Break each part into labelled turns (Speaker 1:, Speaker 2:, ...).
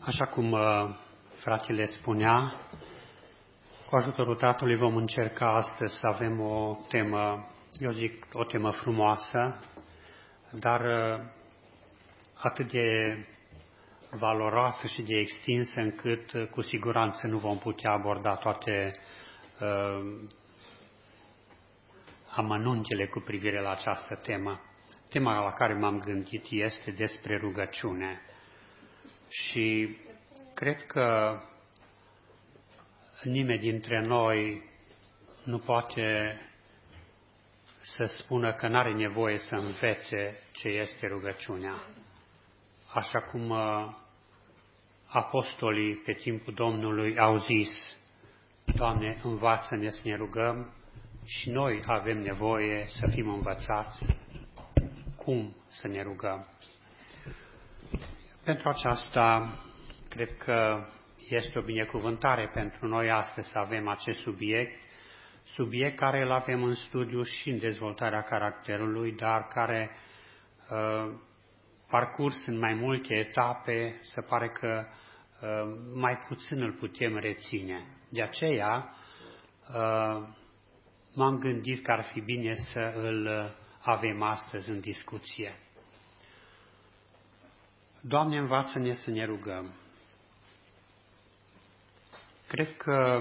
Speaker 1: Așa cum fratele spunea, cu ajutorul Tatălui vom încerca astăzi să avem o temă, eu zic o temă frumoasă, dar atât de valoroasă și de extinsă încât cu siguranță nu vom putea aborda toate amănuntele cu privire la această temă. Tema la care m-am gândit este despre rugăciune. Și cred că nimeni dintre noi nu poate să spună că n-are nevoie să învețe ce este rugăciunea. Așa cum apostolii pe timpul Domnului au zis: Doamne, învață-ne să ne rugăm, și noi avem nevoie să fim învățați cum să ne rugăm. Pentru aceasta, cred că este o binecuvântare pentru noi astăzi să avem acest subiect care îl avem în studiu și în dezvoltarea caracterului, dar care, parcurs în mai multe etape, se pare că mai puțin îl putem reține. De aceea, m-am gândit că ar fi bine să îl avem astăzi în discuție. Doamne, învață-ne să ne rugăm. Cred că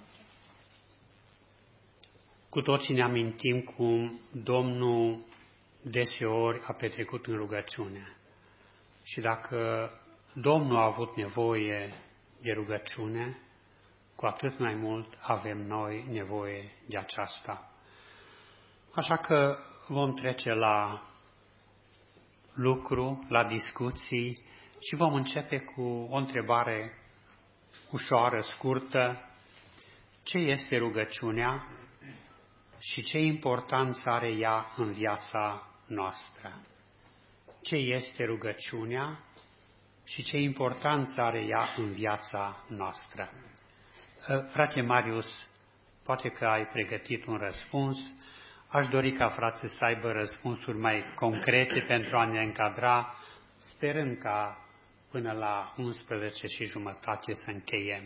Speaker 1: cu toții ne amintim cum Domnul deseori a petrecut în rugăciune. Și dacă Domnul a avut nevoie de rugăciune, cu atât mai mult avem noi nevoie de aceasta. Așa că vom trece la lucru, la discuții și vom începe cu o întrebare ușoară, scurtă. Ce este rugăciunea și ce importanță are ea în viața noastră? Ce este rugăciunea și ce importanță are ea în viața noastră? Frate Marius, poate că ai pregătit un răspuns. Aș dori ca frații să aibă răspunsuri mai concrete pentru a ne încadra, sperând ca până la 11:30 să încheiem.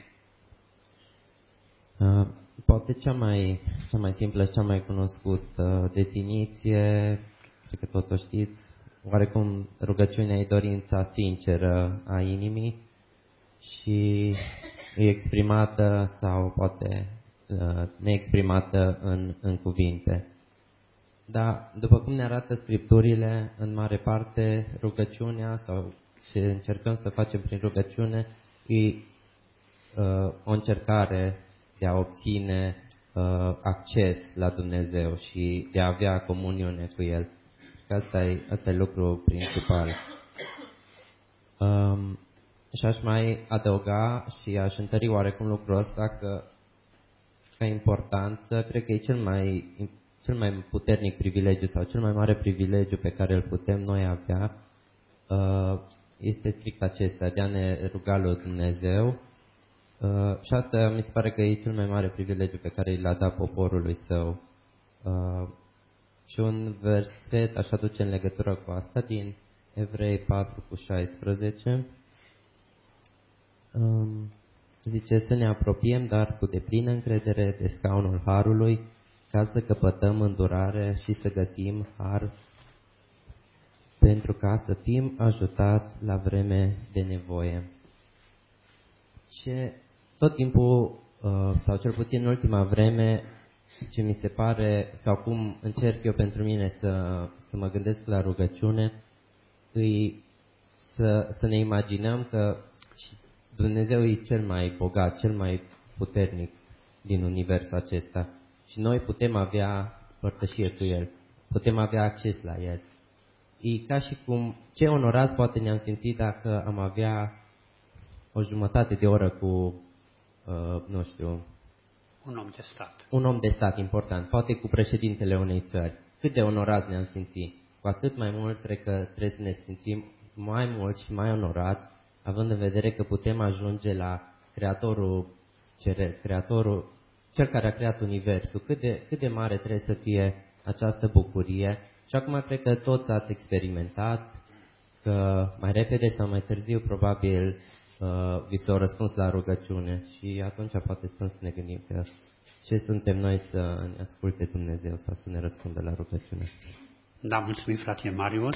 Speaker 2: Poate cea mai simplă și cea mai cunoscută definiție, cred că toți o știți, oarecum rugăciunea e dorința sinceră a inimii și e exprimată sau poate neexprimată în cuvinte. Dar, după cum ne arată Scripturile, în mare parte rugăciunea sau ce încercăm să facem prin rugăciune e o încercare de a obține acces la Dumnezeu și de a avea comuniune cu El. Asta e lucrul principal. Și aș mai adăuga și aș întări oarecum lucrul ăsta că ca importanță, cred că e cel mai puternic privilegiu sau cel mai mare privilegiu pe care îl putem noi avea este strict acesta, de a ne ruga lui Dumnezeu. Și asta mi se pare că e cel mai mare privilegiu pe care l-a dat poporului său. Și un verset aș aduce în legătură cu asta din Evrei 4:16. Zice să ne apropiem, dar cu deplină încredere de scaunul Harului, ca să căpătăm îndurare și să găsim har, pentru ca să fim ajutați la vreme de nevoie. Și tot timpul, sau cel puțin în ultima vreme, ce mi se pare, sau cum încerc eu pentru mine să mă gândesc la rugăciune, e să ne imaginăm că Dumnezeu e cel mai bogat, cel mai puternic din universul acesta și noi putem avea părtășie cu El, putem avea acces la El. E ca și cum, ce onorați poate ne-am simțit dacă am avea o jumătate de oră cu, nu știu...
Speaker 1: Un om de stat.
Speaker 2: Un om de stat important, poate cu președintele unei țări. Cât de onorați ne-am simțit. Cu atât mai mult cred că trebuie să ne simțim mai mulți și mai onorați, având în vedere că putem ajunge la Creatorul Ceresc, Creatorul, Cel care a creat Universul. Cât de mare trebuie să fie această bucurie. Și acum cred că toți ați experimentat că mai repede sau mai târziu probabil vi s-au răspuns la rugăciune și atunci poate stăm să ne gândim că ce suntem noi să ne asculte Dumnezeu sau să ne răspundă la rugăciune.
Speaker 1: Da, mulțumim, frate Marius.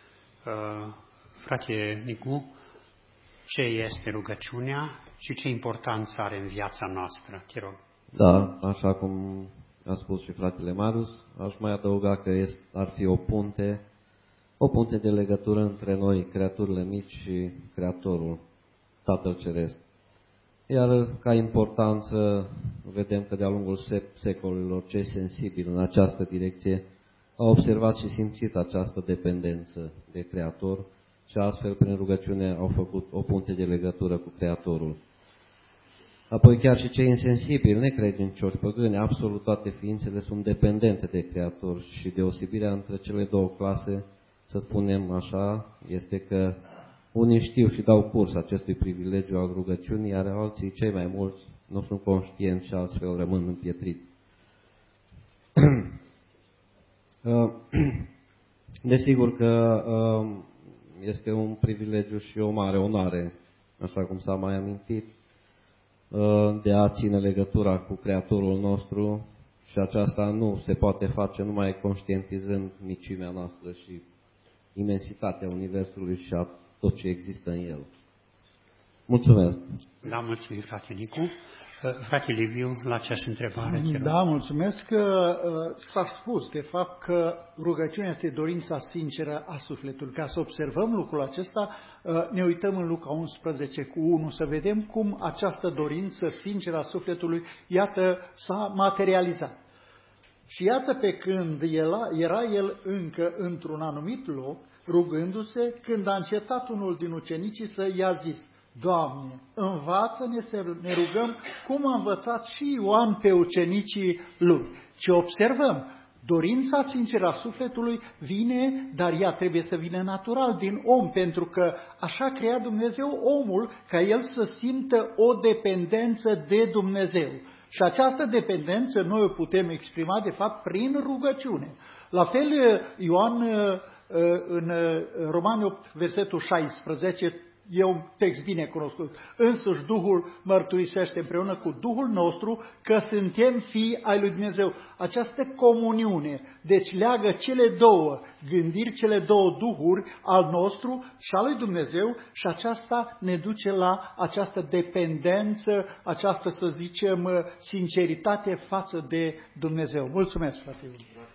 Speaker 1: Frate Nicu, ce este rugăciunea și ce importanță are în viața noastră? Te rog.
Speaker 3: Da, așa cum a spus și fratele Marius, aș mai adăuga că ar fi o punte de legătură între noi, creaturile mici, și Creatorul, Tatăl Ceresc. Iar ca importanță, vedem că de-a lungul secolelor cei sensibili în această direcție au observat și simțit această dependență de Creator și astfel, prin rugăciune, au făcut o punte de legătură cu Creatorul. Apoi chiar și cei insensibili, necredincioși, păgâni, absolut toate ființele sunt dependente de Creator și deosebirea între cele două clase, să spunem așa, este că unii știu și dau curs acestui privilegiu al rugăciunii, iar alții, cei mai mulți, nu sunt conștienți și astfel rămân împietriți. Desigur că este un privilegiu și o mare onoare, așa cum s-a mai amintit, de a ține legătura cu Creatorul nostru și aceasta nu se poate face numai conștientizând micimea noastră și imensitatea Universului și a tot ce există în el. Mulțumesc!
Speaker 1: Da, mulțumim, frate Nicu. Frate Liviu, la aceeași întrebare.
Speaker 4: Da, mulțumesc. S-a spus, de fapt, că rugăciunea este dorința sinceră a sufletului. Ca să observăm lucrul acesta, ne uităm în Luca 11:1 să vedem cum această dorință sinceră a sufletului, iată, s-a materializat. Și iată pe când era el încă într-un anumit loc, rugându-se, când a încetat unul din ucenicii să i-a zis: Doamne, învață-ne să ne rugăm cum a învățat și Ioan pe ucenicii lui. Ce observăm? Dorința sinceră a sufletului vine, dar ea trebuie să vină natural din om, pentru că așa crea Dumnezeu omul, ca el să simtă o dependență de Dumnezeu. Și această dependență noi o putem exprima, de fapt, prin rugăciune. La fel, Ioan, în Romani 8, versetul 16, e un text bine cunoscut. Însuși Duhul mărturisește împreună cu Duhul nostru că suntem fii ai lui Dumnezeu. Această comuniune, deci leagă cele două gândiri, cele două duhuri, al nostru și al lui Dumnezeu, și aceasta ne duce la această dependență, această, să zicem, sinceritate față de Dumnezeu. Mulțumesc, frate.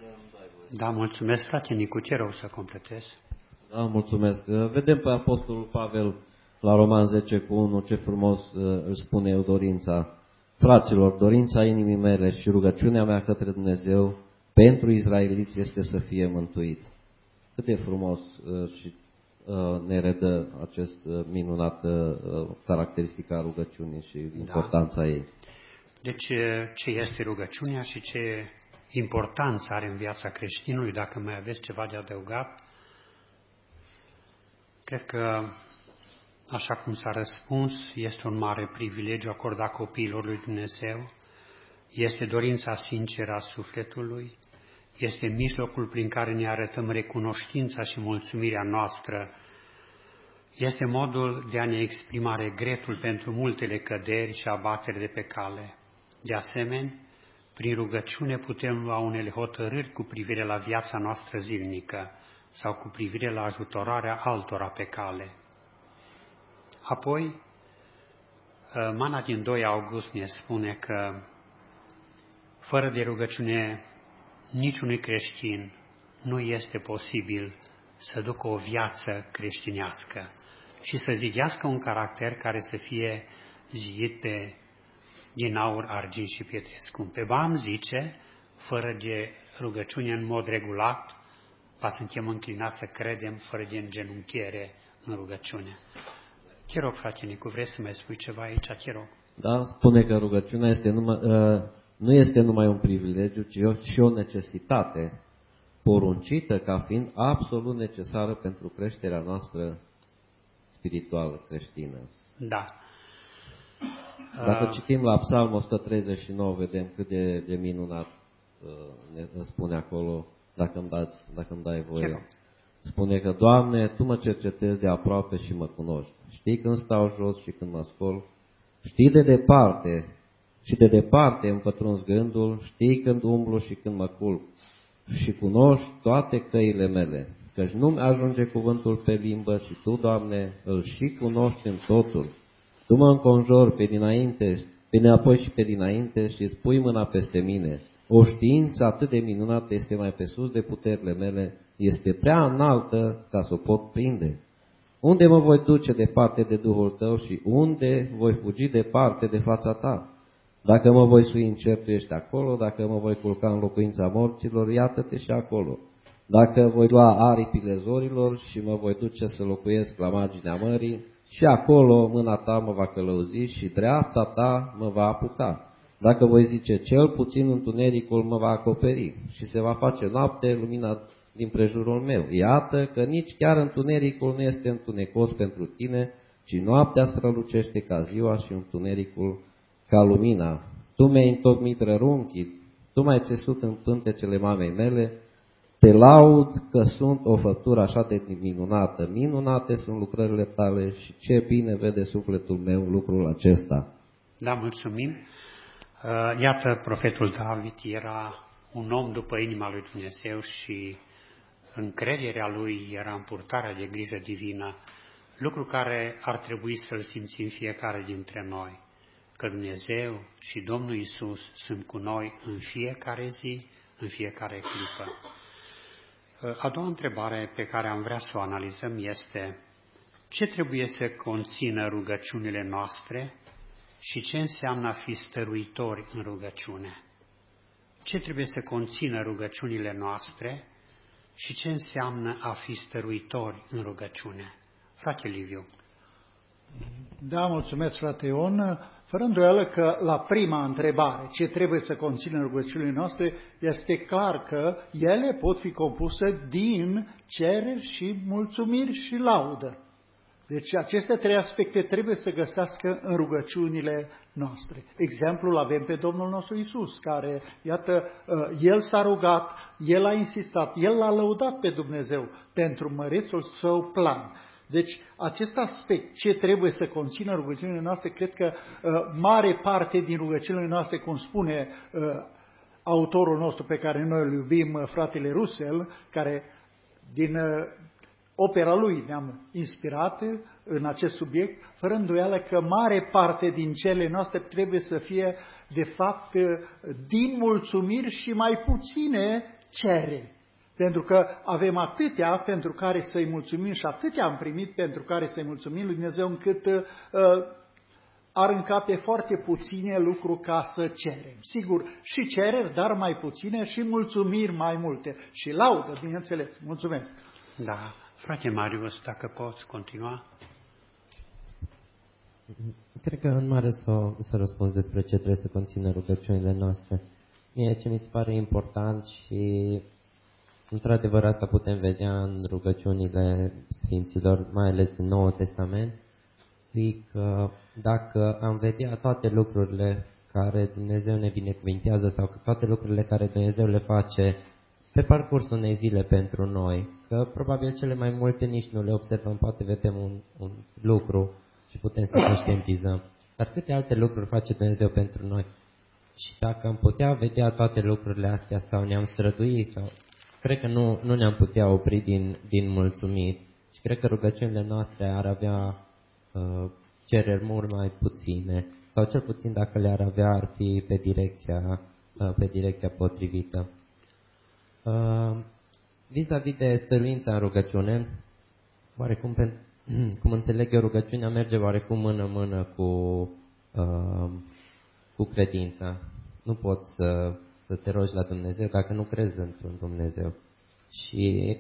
Speaker 1: Da, mulțumesc, frate Nicu, te rog să completez.
Speaker 3: Da, mulțumesc. Vedem pe Apostolul Pavel la Roman 10:1 ce frumos își spune el dorința. Fraților, dorința inimii mele și rugăciunea mea către Dumnezeu pentru izraeliți este să fie mântuiți. Cât de frumos și ne redă acest minunat caracteristica a rugăciunii și importanța ei.
Speaker 1: Deci, ce este rugăciunea și ce importanță are în viața creștinului? Dacă mai aveți ceva de adăugat, cred că, așa cum s-a răspuns, este un mare privilegiu acordat copiilor lui Dumnezeu, este dorința sinceră a sufletului, este mijlocul prin care ne arătăm recunoștința și mulțumirea noastră, este modul de a ne exprima regretul pentru multele căderi și abateri de pe cale. De asemenea, prin rugăciune putem lua unele hotărâri cu privire la viața noastră zilnică sau cu privire la ajutorarea altora pe cale. Apoi, Mana din 2 august ne spune că fără de rugăciune niciunui creștin nu este posibil să ducă o viață creștinească și să zidească un caracter care să fie zidit din aur, argint și pietre scumpe. Pe Bam zice, fără de rugăciune în mod regulat, suntem înclinați să credem fără de îngenunchiere în rugăciune. Te rog, frate Nicu, vrei să mai spui ceva aici? Te rog.
Speaker 3: Da, spune că rugăciunea este nu este numai un privilegiu, ci și o necesitate poruncită ca fiind absolut necesară pentru creșterea noastră spirituală creștină.
Speaker 1: Da.
Speaker 3: Dacă citim la Psalm 139, vedem cât de minunat ne spune acolo, dacă îmi dai voie. spune că, Doamne, Tu mă cercetezi de aproape și mă cunoști. Știi când stau jos și când mă scol, știi de departe și de departe îmi pătrunzi gândul, știi când umblu și când mă culc și cunoști toate căile mele, căci nu-mi ajunge cuvântul pe limbă și Tu, Doamne, îl și cunoști în totul. Tu mă înconjori pe dinainte, pe înapoi și pe dinainte și îți pui mâna peste mine. O știință atât de minunată este mai pe sus de puterile mele, este prea înaltă ca să o pot prinde. Unde mă voi duce departe de Duhul Tău și unde voi fugi departe de fața Ta? Dacă mă voi sui în cer, Tu ești acolo, dacă mă voi culca în locuința morților, iată-te și acolo. Dacă voi lua aripile zorilor și mă voi duce să locuiesc la marginea mării, și acolo mâna Ta mă va călăuzi și dreapta Ta mă va apuca. Dacă voi zice, cel puțin întunericul mă va acoperi și se va face noapte lumina din prejurul meu. Iată că nici chiar întunericul nu este întunecos pentru Tine, ci noaptea strălucește ca ziua și întunericul ca lumina. Tu mi-ai întocmit rărunchii, Tu m-ai țesut în pântecele mamei mele, Te laud că sunt o făptură așa de minunată. Minunate sunt lucrările Tale și ce bine vede sufletul meu lucrul acesta.
Speaker 1: Da, mulțumim. Iată, profetul David era un om după inima lui Dumnezeu și încrederea lui era în purtarea de grijă divină, lucru care ar trebui să-l simțim fiecare dintre noi, că Dumnezeu și Domnul Iisus sunt cu noi în fiecare zi, în fiecare clipă. A doua întrebare pe care am vrea să o analizăm este: ce trebuie să conțină rugăciunile noastre și ce înseamnă a fi stăruitori în rugăciune? Ce trebuie să conțină rugăciunile noastre și ce înseamnă a fi stăruitori în rugăciune? Frate Liviu.
Speaker 4: Da, mulțumesc, frate Ion. Fără îndoială că la prima întrebare, ce trebuie să conțină rugăciunile noastre, este clar că ele pot fi compuse din cereri și mulțumiri și laudă. Deci aceste trei aspecte trebuie să găsească în rugăciunile noastre. Exemplul avem pe Domnul nostru Iisus, care, iată, El s-a rugat, El a insistat, El l-a lăudat pe Dumnezeu pentru mărețul Său plan. Deci acest aspect, ce trebuie să conțină rugăciunile noastre, cred că mare parte din rugăciunile noastre, cum spune autorul nostru pe care noi îl iubim, fratele Russell, care din opera lui ne-am inspirat în acest subiect, fără îndoială că mare parte din cele noastre trebuie să fie, de fapt, din mulțumiri și mai puține cereri. Pentru că avem atâtea pentru care să-i mulțumim și atâtea am primit pentru care să-i mulțumim lui Dumnezeu, încât ar încape foarte puține lucruri ca să cerem. Sigur, și cereri, dar mai puține, și mulțumiri mai multe. Și laudă, bineînțeles. Mulțumesc.
Speaker 1: Da. Frate Marius, dacă poți continua.
Speaker 2: Cred că în mare să răspuns despre ce trebuie să conțină rugăciunile noastre. Mie ce mi se pare important și într-adevăr asta putem vedea în rugăciunile Sfinților, mai ales în Noul Testament, e că dacă am vedea toate lucrurile care Dumnezeu ne binecuvintează sau toate lucrurile care Dumnezeu le face pe parcursul unei zile pentru noi, că probabil cele mai multe nici nu le observăm, poate vedem un lucru și putem să conștientizăm. Dar câte alte lucruri face Dumnezeu pentru noi? Și dacă am putea vedea toate lucrurile astea sau ne-am strădui, sau cred că nu ne-am putea opri din mulțumiri. Și cred că rugăciunile noastre ar avea cereri mult mai puține, sau cel puțin dacă le-ar avea, ar fi pe direcția potrivită. Vis-a-vis de stăruința în rugăciune, oarecum, cum înțeleg eu, rugăciunea merge oarecum mână-mână cu credința. Nu poți să te rogi la Dumnezeu dacă nu crezi într-un Dumnezeu. Și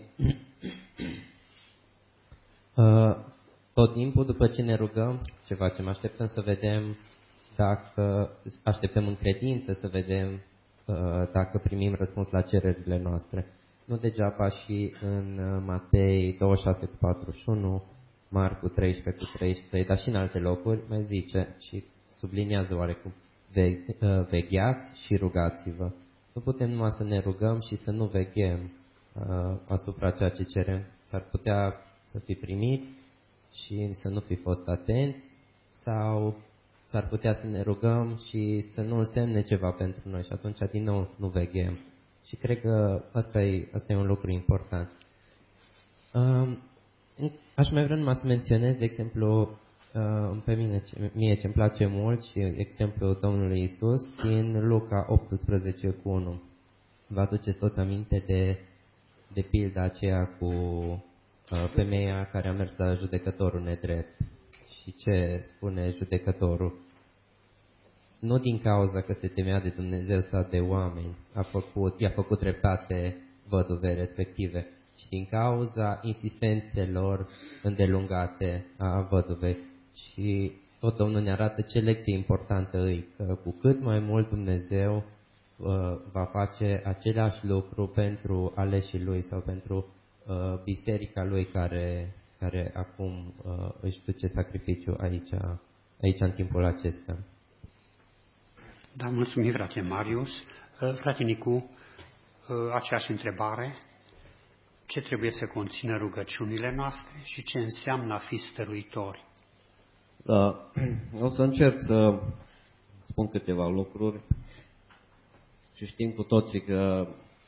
Speaker 2: tot timpul, după ce ne rugăm, ce facem? Așteptăm să vedem așteptăm în credință să vedem dacă primim răspuns la cererile noastre. Nu degeaba și în Matei 26:41, Marcu 13:33, dar și în alte locuri mai zice și subliniază oarecum: vegheați și rugați-vă. Nu putem numai să ne rugăm și să nu veghem asupra ceea ce cerem. S-ar putea să fi primit și să nu fi fost atenți, sau s-ar putea să ne rugăm și să nu însemne ceva pentru noi și atunci din nou nu veghem. Și cred că asta e un lucru important. Aș mai vrea numai să menționez, de exemplu, pe mie ce-mi place mult și exemplul Domnului Iisus din Luca 18:1. Vă aduceți toți aminte de pilda aceea cu femeia care a mers la judecătorul nedrept. Și ce spune judecătorul? Nu din cauza că se temea de Dumnezeu sau de oameni, i-a făcut dreptate văduvei respective, ci din cauza insistențelor îndelungate a văduvei. Și tot Domnul ne arată ce lecție importantă îi, că cu cât mai mult Dumnezeu va face același lucru pentru aleșii Lui sau pentru biserica Lui care acum își duce sacrificiu aici în timpul acesta.
Speaker 1: Da, mulțumim, frate Marius. Frate Nicu, aceeași întrebare. Ce trebuie să conțină rugăciunile noastre și ce înseamnă a fi stăruitori?
Speaker 3: Da, o să încerc să spun câteva lucruri și știm cu toții că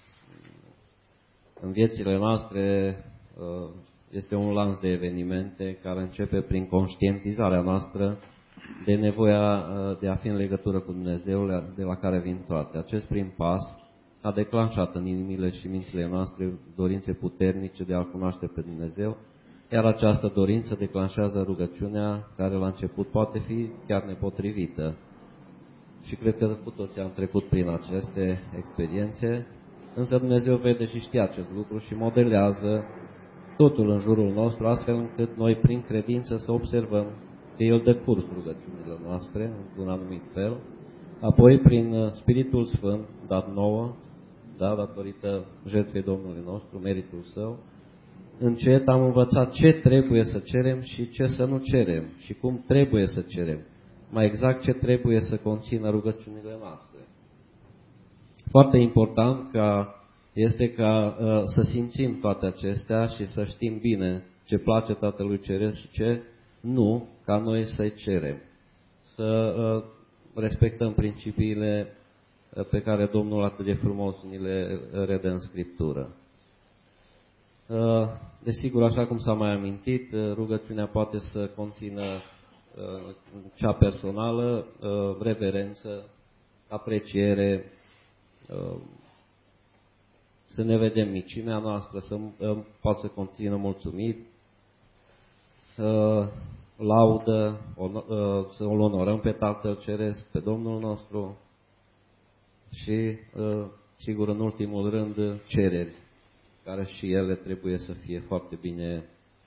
Speaker 3: în viețile noastre este un lanț de evenimente care începe prin conștientizarea noastră de nevoia de a fi în legătură cu Dumnezeu, de la care vin toate. Acest prim pas a declanșat în inimile și mințile noastre dorințe puternice de a-L cunoaște pe Dumnezeu, iar această dorință declanșează rugăciunea care la început poate fi chiar nepotrivită. Și cred că cu toții am trecut prin aceste experiențe, însă Dumnezeu vede și știe acest lucru și modelează totul în jurul nostru, astfel încât noi, prin credință, să observăm că El dă curs rugăciunilor noastre, într-un anumit fel, apoi, prin Spiritul Sfânt, dat nouă, da, datorită jertfei Domnului nostru, meritul Său, încet am învățat ce trebuie să cerem și ce să nu cerem și cum trebuie să cerem. Mai exact, ce trebuie să conțină rugăciunile noastre. Foarte important este ca să simțim toate acestea și să știm bine ce place Tatălui Ceresc și ce nu, ca noi să-i cerem. Să respectăm principiile pe care Domnul atât de frumos ni le redă în Scriptură. Desigur, așa cum s-a mai amintit, rugăciunea poate să conțină cea personală, reverență, apreciere, să ne vedem micimea noastră, poate să conțină mulțumiri, laudă, să îl onorăm pe Tatăl Ceresc, pe Domnul nostru și, sigur, în ultimul rând, cereri, care și ele trebuie să fie foarte bine,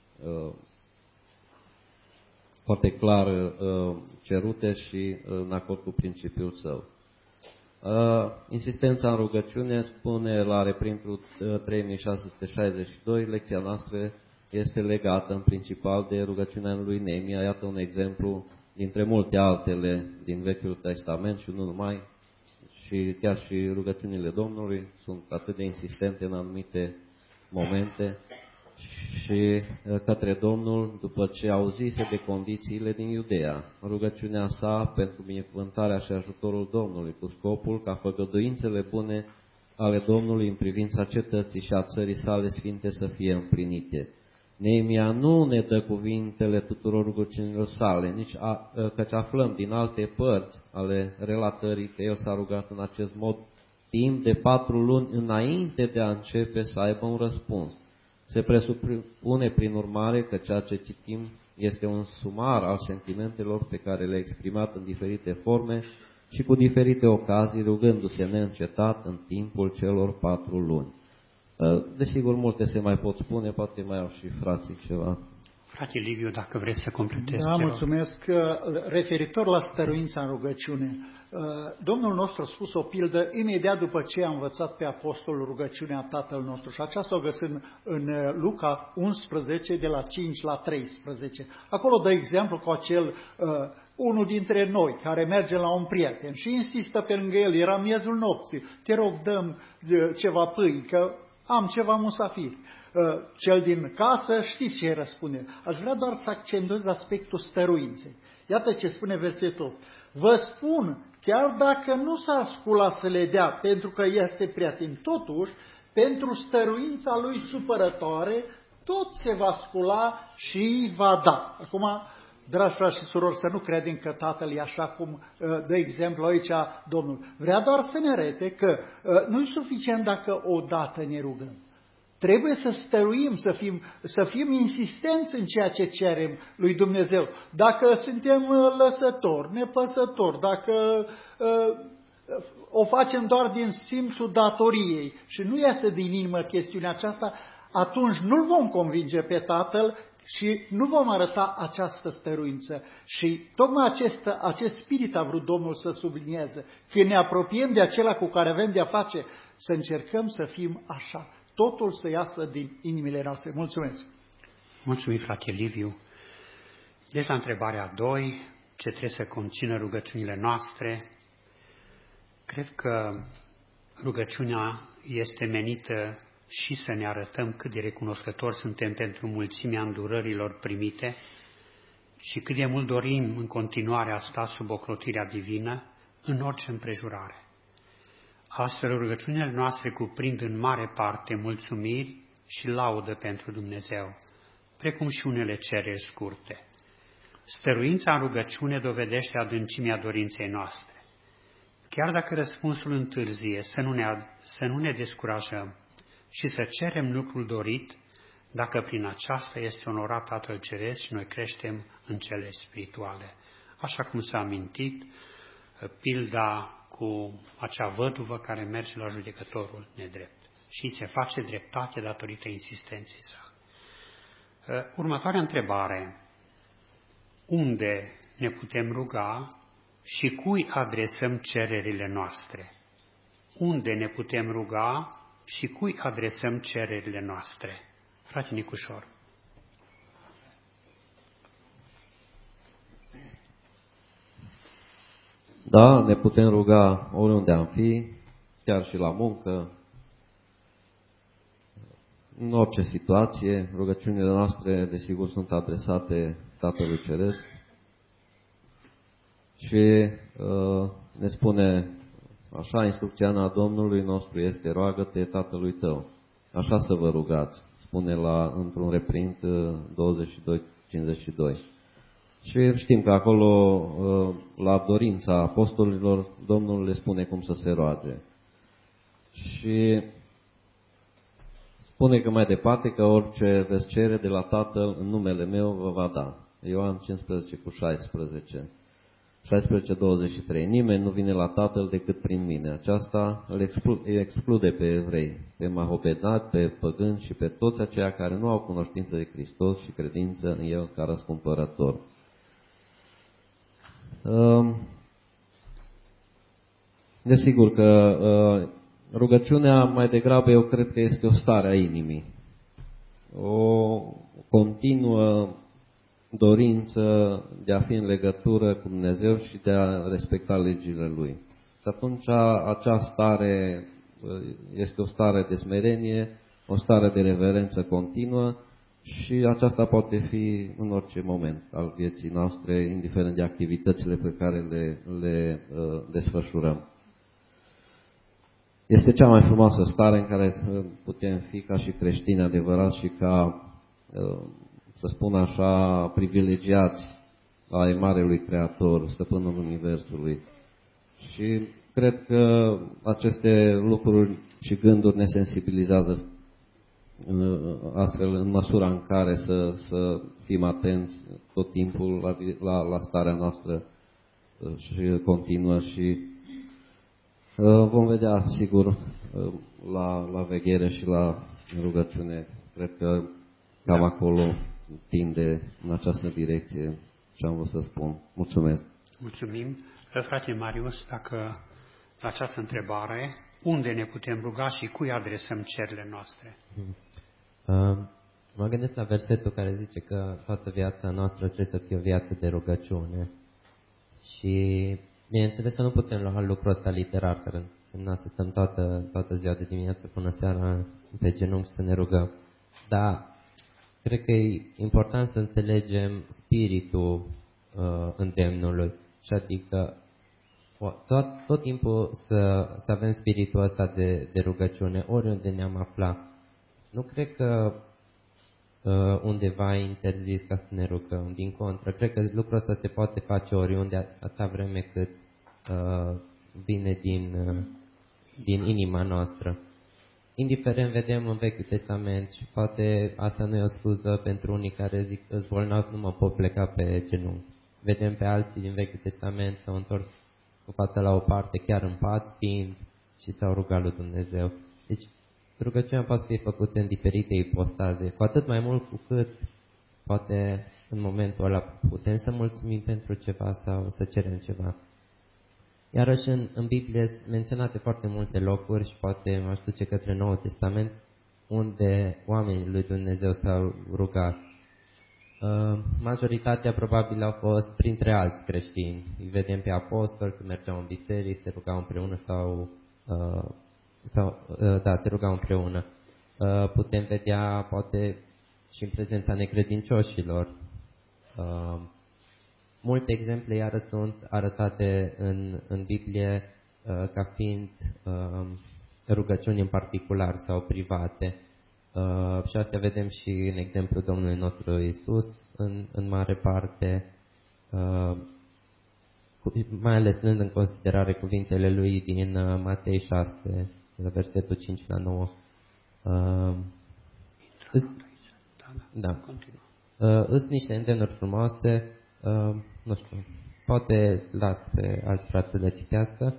Speaker 3: foarte clar cerute și în acord cu principiul său. Insistența în rugăciune spune la reprintul 3662, lecția noastră este legată în principal de rugăciunea lui Neemia. Iată un exemplu dintre multe altele din Vechiul Testament și nu numai, și chiar și rugăciunile Domnului sunt atât de insistente în anumite momente și către Domnul, după ce auzise de condițiile din Iudeea, rugăciunea sa pentru binecuvântarea și ajutorul Domnului, cu scopul ca făgăduințele bune ale Domnului în privința cetății și a țării sale sfinte să fie împlinite. Neemia nu ne dă cuvintele tuturor rugăciunilor sale, căci aflăm din alte părți ale relatării că el s-a rugat în acest mod timp de 4 luni înainte de a începe să aibă un răspuns. Se presupune prin urmare că ceea ce citim este un sumar al sentimentelor pe care le-a exprimat în diferite forme și cu diferite ocazii, rugându-se neîncetat în timpul celor 4 luni. Desigur, multe se mai pot spune, poate mai au și frații ceva.
Speaker 1: Frate Liviu, dacă vreți să completezi.
Speaker 4: Da, mulțumesc. Referitor la stăruința în rugăciune, Domnul nostru a spus o pildă imediat după ce a învățat pe apostol rugăciunea Tatăl nostru. Și aceasta o găsim în Luca 11, de la 5 la 13. Acolo dă exemplu cu acel unul dintre noi care merge la un prieten și insistă pe lângă el, era miezul nopții, te rog, dăm ceva pâini, că am ceva musafiri. cel din casă, știți ce răspunde. Aș vrea doar să accentuez aspectul stăruinței. Iată ce spune versetul 8. Vă spun, chiar dacă nu s-ar scula să le dea, pentru că este prea timp, totuși, pentru stăruința lui supărătoare, tot se va scula și îi va da. Acum, dragi frați și surori, să nu credem că Tatăl e așa cum dă exemplu aici Domnul. Vrea doar să ne arate că nu e suficient dacă odată ne rugăm. Trebuie să stăruim, să fim insistenți în ceea ce cerem lui Dumnezeu. Dacă suntem lăsători, nepăsători, dacă o facem doar din simțul datoriei și nu este din inimă chestiunea aceasta, atunci nu-L vom convinge pe Tatăl și nu vom arăta această stăruință. Și tocmai acest spirit a vrut Domnul să sublinieze. Când ne apropiem de acela cu care avem de-a face, să încercăm să fim așa. Totul să iasă din inimile noastre. Mulțumesc!
Speaker 1: Mulțumim, frate Liviu. Deci la întrebarea 2, ce trebuie să conțină rugăciunile noastre, cred că rugăciunea este menită și să ne arătăm cât de recunoscători suntem pentru mulțimea îndurărilor primite și cât de mult dorim în continuare a sta sub ocrotirea divină în orice împrejurare. Astfel, rugăciunile noastre cuprind în mare parte mulțumiri și laudă pentru Dumnezeu, precum și unele cereri scurte. Stăruința în rugăciune dovedește adâncimea dorinței noastre. Chiar dacă răspunsul întârzie, să nu ne descurajăm și să cerem lucrul dorit, dacă prin aceasta este onorat Tatăl Ceresc și noi creștem în cele spirituale. Așa cum s-a amintit, pilda cu acea văduvă care merge la judecătorul nedrept și se face dreptate datorită insistenței sale. Următoarea întrebare. Unde ne putem ruga și cui adresăm cererile noastre? Unde ne putem ruga și cui adresăm cererile noastre? Frate Nicușor.
Speaker 3: Da, ne putem ruga oriunde am fi, chiar și la muncă, în orice situație. Rugăciunile noastre, desigur, sunt adresate Tatălui Ceresc și ne spune așa, instrucția a Domnului nostru este: roagă-te Tatălui tău. Așa să vă rugați, spune într-un reprint 22:52. Și știm că acolo, la dorința apostolilor, Domnul le spune cum să se roage. Și spune că mai departe că orice veți cere de la Tatăl în numele meu vă va da. Ioan 15:16. 16:23. Nimeni nu vine la Tatăl decât prin mine. Aceasta îi exclude pe evrei, pe mahobedani, pe păgâni și pe toți aceia care nu au cunoștință de Hristos și credință în El ca răscumpărător. Desigur că rugăciunea mai degrabă eu cred că este o stare a inimii. O continuă dorință de a fi în legătură cu Dumnezeu și de a respecta legile Lui. Și atunci acea stare este o stare de smerenie, o stare de reverență continuă și aceasta poate fi în orice moment al vieții noastre, indiferent de activitățile pe care le desfășurăm. Este cea mai frumoasă stare în care putem fi ca și creștini adevărați și ca, să spun așa, privilegiați ai Marelui Creator, Stăpânul Universului. Și cred că aceste lucruri și gânduri ne sensibilizează astfel în măsura în care să fim atenți tot timpul la starea noastră și continuă și vom vedea, sigur, la veghere și la rugăciune. Cred că cam acolo tinde în această direcție ce am vrut să spun. Mulțumesc.
Speaker 1: Mulțumim. Frate Marius, dacă la această întrebare, unde ne putem ruga și cui adresăm cererile noastre?
Speaker 2: Mă gândesc la versetul care zice că toată viața noastră trebuie să fie o viață de rugăciune. Și bineînțeles că nu putem lua lucrul ăsta literar, care însemna să stăm toată ziua de dimineață până seara pe genunchi să ne rugăm. Dar cred că e important să înțelegem spiritul îndemnului. Și adică tot timpul să avem spiritul ăsta de rugăciune, oriunde ne-am aflat. Nu cred că undeva e interzis ca să ne rugăm. Din contră, cred că lucrul ăsta se poate face oriunde, atâta vreme cât vine din inima noastră. Indiferent vedem în Vechiul Testament, și poate asta nu e o scuză pentru unii care zic îți bolnav, nu mă pot pleca pe genunchi. Vedem pe alții din Vechiul Testament s-au întors cu fața la o parte, chiar în pat, fiind, și s-au rugat lui Dumnezeu. Deci rugăciunea poate fi făcută în diferite ipostaze, cu atât mai mult cu cât poate în momentul ăla putem să mulțumim pentru ceva sau să cerem ceva. Iarăși în Biblie sunt menționate foarte multe locuri și poate m-aș duce către Noul Testament unde oamenii lui Dumnezeu s-au rugat. Majoritatea probabil au fost printre alți creștini. Îi vedem pe apostoli când mergeau în biserici, se rugau împreună se rugau împreună. Putem vedea poate și în prezența necredincioșilor. Multe exemple iară sunt arătate în Biblie ca fiind rugăciuni în particular sau private. Și asta vedem și în exemplu Domnului nostru Iisus în mare parte, mai ales luând în considerare cuvintele lui din Matei 6, la versetul 5 la 9. Îs niște îndemnuri frumoase, nu știu, poate las pe alți frați să le citească.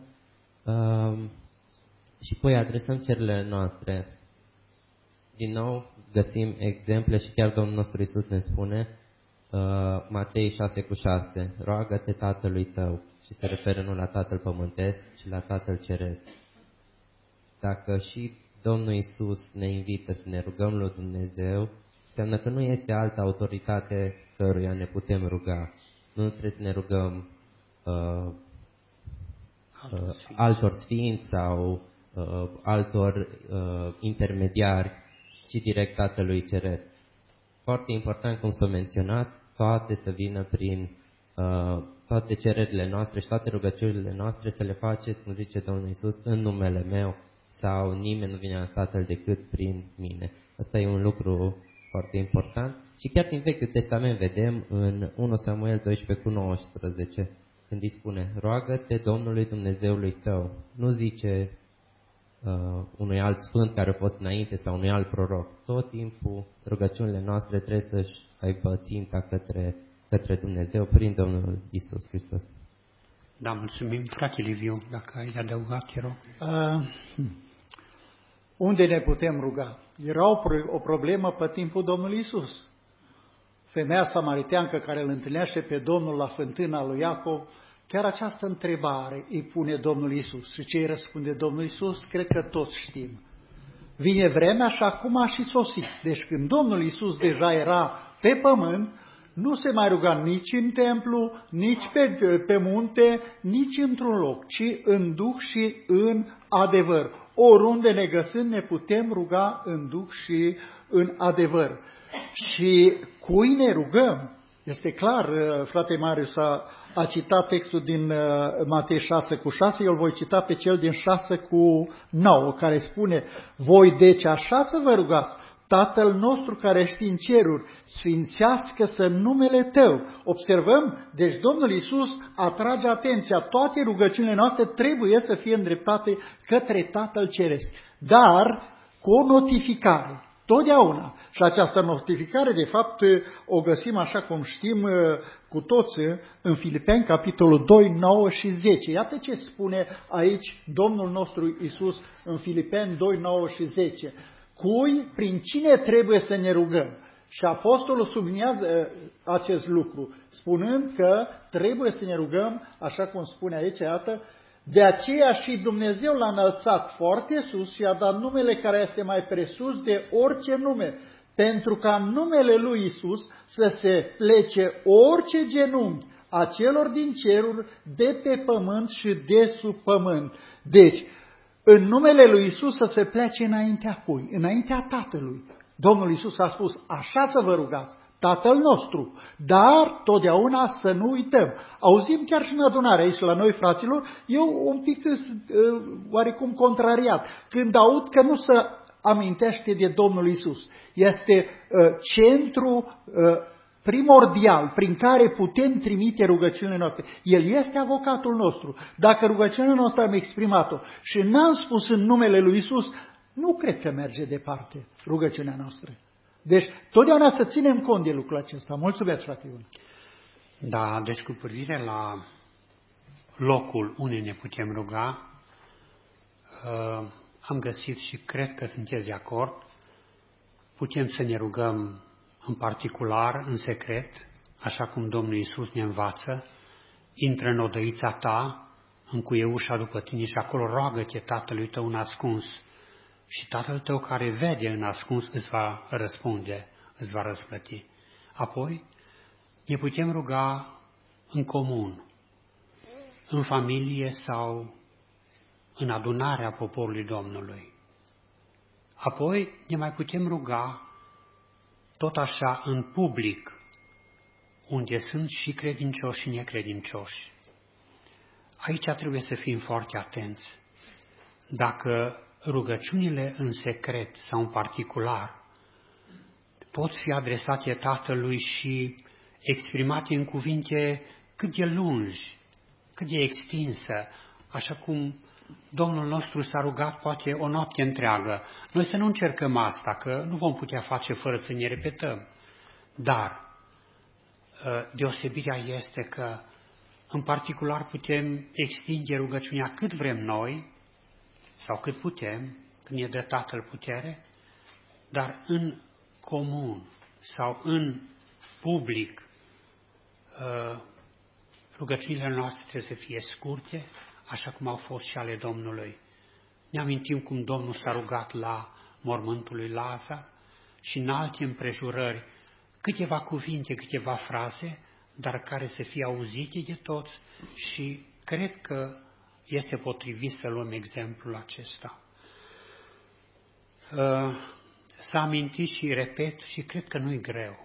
Speaker 2: Și poi adresăm cererile noastre. Din nou găsim exemple și chiar Domnul nostru Iisus ne spune, Matei 6:6, roagă-te Tatălui tău, și se referă nu la Tatăl pământesc, ci la Tatăl ceresc. Dacă și Domnul Iisus ne invită să ne rugăm lui Dumnezeu, înseamnă că nu este altă autoritate căruia ne putem ruga. Nu trebuie să ne rugăm altor sfinți sau altor intermediari, ci direct Tatălui Ceresc. Foarte important, cum s-a menționat, toate să vină prin toate cererile noastre și toate rugăciunile noastre să le faceți, cum zice Domnul Iisus, în numele meu, sau nimeni nu vine la Tatăl decât prin mine. Asta e un lucru foarte important. Și chiar din Vechiul Testament vedem în 1 Samuel 12:19, când îi spune, roagă-te Domnului Dumnezeului tău. Nu zice unui alt sfânt care a fost înainte sau unui alt proroc. Tot timpul rugăciunile noastre trebuie să-și aibă ținta către Dumnezeu prin Domnul Iisus Hristos.
Speaker 1: Da, mulțumim. Frate Liviu, dacă ai adăugat, te rog.
Speaker 4: Unde ne putem ruga? Era o problemă pe timpul Domnului Iisus. Femeia samariteancă care îl întâlnește pe Domnul la fântâna lui Iacov, chiar această întrebare îi pune Domnul Iisus. Și ce îi răspunde Domnul Iisus? Cred că toți știm. Vine vremea și acum a și sosit. Deci când Domnul Iisus deja era pe pământ, nu se mai ruga nici în templu, nici pe munte, nici într-un loc, ci în duh și în adevăr. Oriunde ne găsim, ne putem ruga în duh și în adevăr. Și cui ne rugăm? Este clar, frate Marius a citat textul din Matei 6:6, eu îl voi cita pe cel din 6:9, care spune, voi deci așa să vă rugați, Tatăl nostru care ești în ceruri, sfințească-se numele Tău. Observăm, deci Domnul Iisus atrage atenția, toate rugăciunile noastre trebuie să fie îndreptate către Tatăl Ceresc, dar cu o notificare. Totdeauna. Și această notificare, de fapt, o găsim, așa cum știm cu toți, în Filipeni, capitolul 2, 9 și 10. Iată ce spune aici Domnul nostru Iisus în Filipeni 2, 9 și 10. Prin cine trebuie să ne rugăm? Și apostolul subliniază acest lucru, spunând că trebuie să ne rugăm, așa cum spune aici, iată, de aceea și Dumnezeu l-a înălțat foarte sus și a dat numele care este mai presus de orice nume, pentru ca în numele lui Iisus să se plece orice genunchi a celor din ceruri, de pe pământ și de sub pământ. Deci, în numele lui Iisus să se plece înaintea cui? Înaintea Tatălui. Domnul Iisus a spus, așa să vă rugați, Tatăl nostru, dar totdeauna să nu uităm. Auzim chiar și în adunare aici la noi, fraților, eu un pic oarecum contrariat, când aud că nu se amintește de Domnul Iisus. Este centru primordial prin care putem trimite rugăciunile noastre. El este avocatul nostru. Dacă rugăciunea noastră am exprimat-o și n-am spus în numele lui Iisus, nu cred că merge departe rugăciunea noastră. Deci, totdeauna să ținem cont de lucrul acesta. Mulțumesc, frate Ion.
Speaker 1: Da, deci cu privire la locul unde ne putem ruga, am găsit și cred că sunteți de acord, putem să ne rugăm în particular, în secret, așa cum Domnul Iisus ne învață, intră în odăița ta, încuie ușa după tine și acolo roagă-te Tatălui tău în ascuns și Tatăl tău care vede în ascuns îți va răspunde, îți va răsplăti. Apoi ne putem ruga în comun, în familie sau în adunarea poporului Domnului. Apoi ne mai putem ruga tot așa în public, unde sunt și credincioși și necredincioși. Aici trebuie să fim foarte atenți. Dacă rugăciunile în secret sau în particular pot fi adresate Tatălui și exprimate în cuvinte cât de lungi, cât de extinsă, așa cum Domnul nostru s-a rugat poate o noapte întreagă. Noi să nu încercăm asta, că nu vom putea face fără să ne repetăm. Dar deosebirea este că în particular putem extinde rugăciunea cât vrem noi, sau cât putem, când ne dă Tatăl putere, dar în comun sau în public rugăciunile noastre trebuie să fie scurte, așa cum au fost și ale Domnului. Ne amintim cum Domnul s-a rugat la mormântul lui Lazar și în alte împrejurări câteva cuvinte, câteva fraze, dar care să fie auzite de toți și cred că este potrivit să luăm exemplul acesta. S-a amintit și repet și cred că nu-i greu.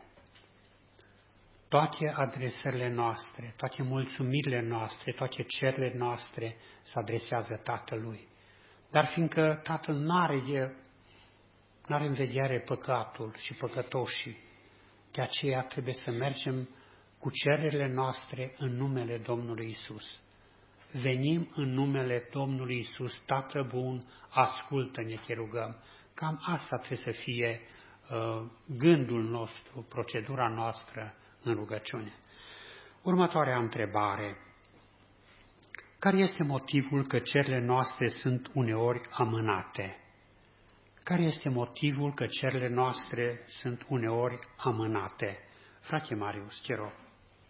Speaker 1: Toate adresările noastre, toate mulțumirile noastre, toate cererile noastre se adresează Tatălui. Dar fiindcă Tatăl n-are în vedere păcatul și păcătoșii, de aceea trebuie să mergem cu cererile noastre în numele Domnului Isus. Venim în numele Domnului Isus, Tată bun, ascultă-ne, te rugăm. Cam asta trebuie să fie gândul nostru, procedura noastră în rugăciune. Următoarea întrebare. Care este motivul că cererile noastre sunt uneori amânate? Care este motivul că cererile noastre sunt uneori amânate? Frate Marius, te rog.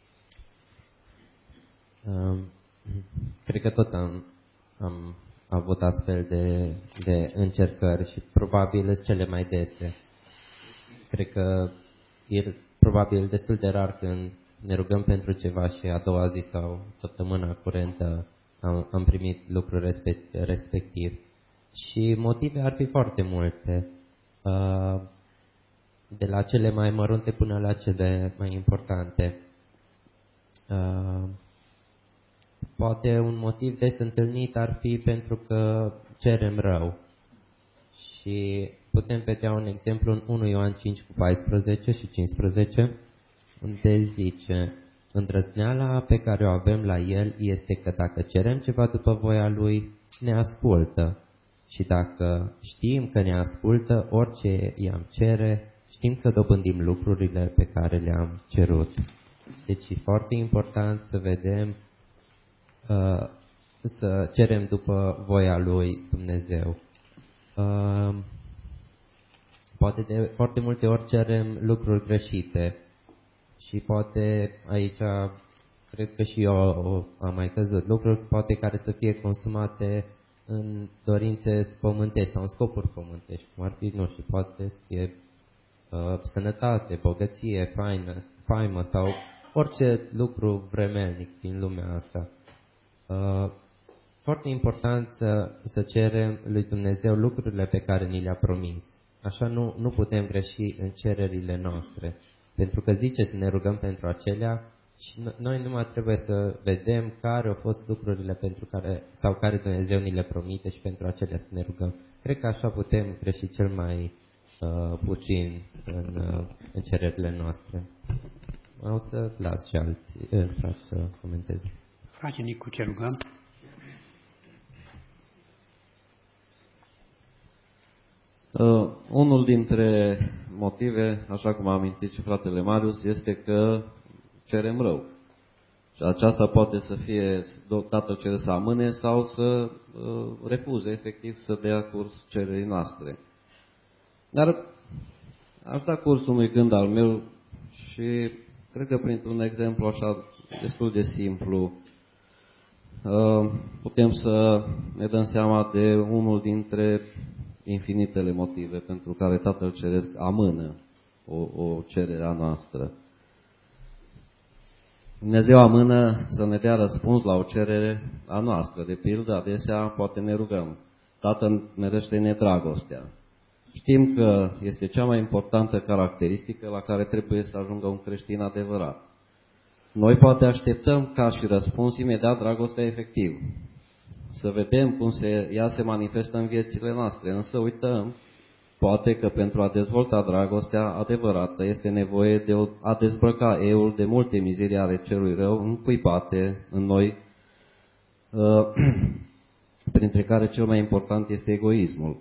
Speaker 2: Cred că toți am avut astfel de încercări și probabil sunt cele mai dese. Cred că e probabil destul de rar când ne rugăm pentru ceva și a doua zi sau săptămâna curentă am primit lucrul respectiv. Și motive ar fi foarte multe, de la cele mai mărunte până la cele mai importante. Poate un motiv des întâlnit ar fi pentru că cerem rău. Și putem vedea un exemplu în 1 Ioan 5 cu 14 și 15, unde zice: îndrăzneala pe care o avem la El este că dacă cerem ceva după voia Lui, ne ascultă. Și dacă știm că ne ascultă, orice i-am cere, știm că dobândim lucrurile pe care le-am cerut. Deci e foarte important să vedem, să cerem după voia lui Dumnezeu. Poate de foarte multe ori cerem lucruri greșite și poate aici, cred că și eu am mai căzut, lucruri poate care să fie consumate în dorințe pământești sau în scopuri pământești, cum ar fi, nu știu, poate să fie sănătate, bogăție, faimă sau orice lucru vremelnic din lumea asta. Foarte important să cerem lui Dumnezeu lucrurile pe care ni le-a promis. așa nu putem greși în cererile noastre. Pentru că zice să ne rugăm pentru acelea și noi numai trebuie să vedem care au fost lucrurile pentru care Dumnezeu ni le promite și pentru acelea să ne rugăm. Cred că așa putem greși cel mai puțin în cererile noastre. O să las și alții frați să comenteze.
Speaker 1: Frate Nicu, te rugăm.
Speaker 3: Unul dintre motive, așa cum a amintit și fratele Marius, este că cerem rău. Și aceasta poate să fie Tatăl Ceresc să amâne sau să refuze, efectiv, să dea curs cererii noastre. Dar aș da curs unui gând al meu și cred că printr-un exemplu așa destul de simplu putem să ne dăm seama de unul dintre infinitele motive pentru care Tatăl Ceresc amână o cerere a noastră. Dumnezeu amână să ne dea răspuns la o cerere a noastră. De pildă, adesea poate ne rugăm: Tată, merește-ne dragostea. Știm că este cea mai importantă caracteristică la care trebuie să ajungă un creștin adevărat. Noi poate așteptăm ca și răspuns imediat dragostea efectiv. Să vedem cum ea se manifestă în viețile noastre, însă uităm poate că pentru a dezvolta dragostea adevărată este nevoie de a dezbrăca eul de multe mizerii ale celui rău încuibate în noi, printre care cel mai important este egoismul.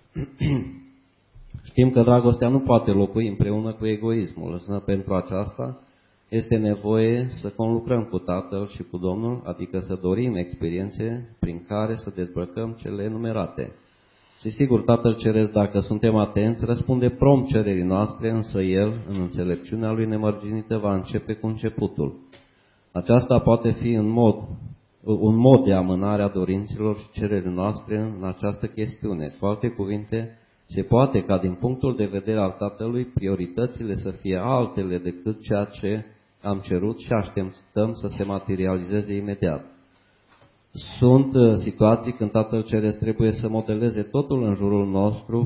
Speaker 3: Știm că dragostea nu poate locui împreună cu egoismul, însă pentru aceasta este nevoie să conlucrăm cu Tatăl și cu Domnul, adică să dorim experiențe prin care să dezbrăcăm cele enumerate. Și sigur, Tatăl Ceresc, dacă suntem atenți, răspunde prompt cererii noastre, însă El, în înțelepciunea Lui nemărginită, va începe cu începutul. Aceasta poate fi un mod de amânare a dorințelor și cererii noastre în această chestiune. Cu alte cuvinte, se poate ca din punctul de vedere al Tatălui prioritățile să fie altele decât ceea ce am cerut și așteptăm să se materializeze imediat. Sunt situații când Tatăl Ceresc trebuie să modeleze totul în jurul nostru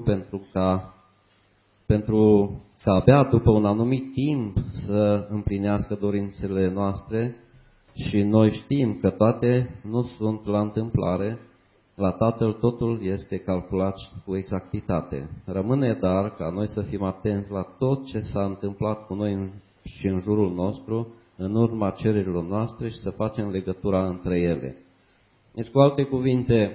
Speaker 3: pentru ca abia după un anumit timp să împlinească dorințele noastre și noi știm că toate nu sunt la întâmplare. La Tatăl totul este calculat cu exactitate. Rămâne dar ca noi să fim atenți la tot ce s-a întâmplat cu noi și în jurul nostru, în urma cererilor noastre și să facem legătura între ele. Deci, cu alte cuvinte,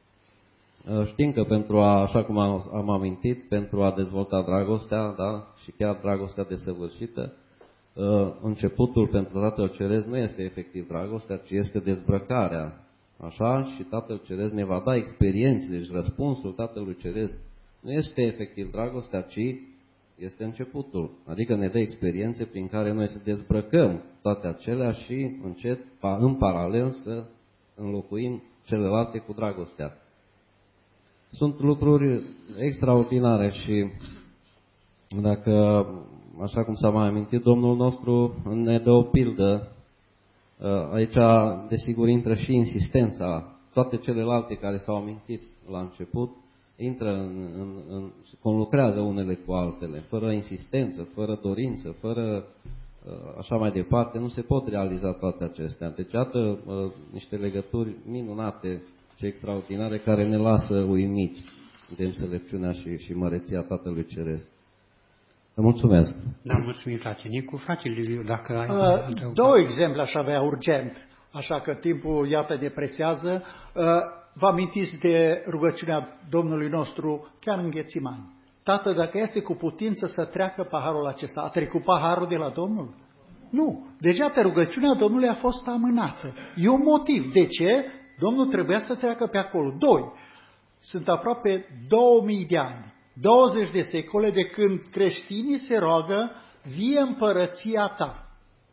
Speaker 3: știm că așa cum am amintit, pentru a dezvolta dragostea, da, și chiar dragostea desăvârșită, începutul pentru Tatăl Ceresc nu este efectiv dragostea, ci este dezbrăcarea. Așa? Și Tatăl Ceresc ne va da experiențe, deci răspunsul Tatălui Ceresc nu este efectiv dragostea, ci este începutul. Adică ne dă experiențe prin care noi să dezbrăcăm toate acelea și încet, în paralel, să înlocuim celelalte cu dragostea. Sunt lucruri extraordinare și dacă, așa cum s-a mai amintit, Domnul nostru ne dă o pildă. Aici, desigur, intră și insistența. Toate celelalte care s-au amintit la început intră conlucrează unele cu altele. Fără insistență, fără dorință, fără așa mai departe, nu se pot realiza toate acestea. Deci, iată niște legături minunate și extraordinare care ne lasă uimiți de înțelepciunea și măreția Tatălui Ceresc. Mulțumesc.
Speaker 1: Da, mulțumim, frate Nicu. Frate Liviu, dacă ai
Speaker 4: două exemple aș avea urgent, așa că timpul, iată, ne presează. Vă amintiți de rugăciunea Domnului nostru chiar în Ghețimani. Tată, dacă este cu putință să treacă paharul acesta, a trecut paharul de la Domnul? Nu. Deja rugăciunea Domnului a fost amânată. E un motiv. De ce? Domnul trebuia să treacă pe acolo. 2. Sunt aproape 2000 de ani. 20 de secole de când creștinii se roagă: vie împărăția ta.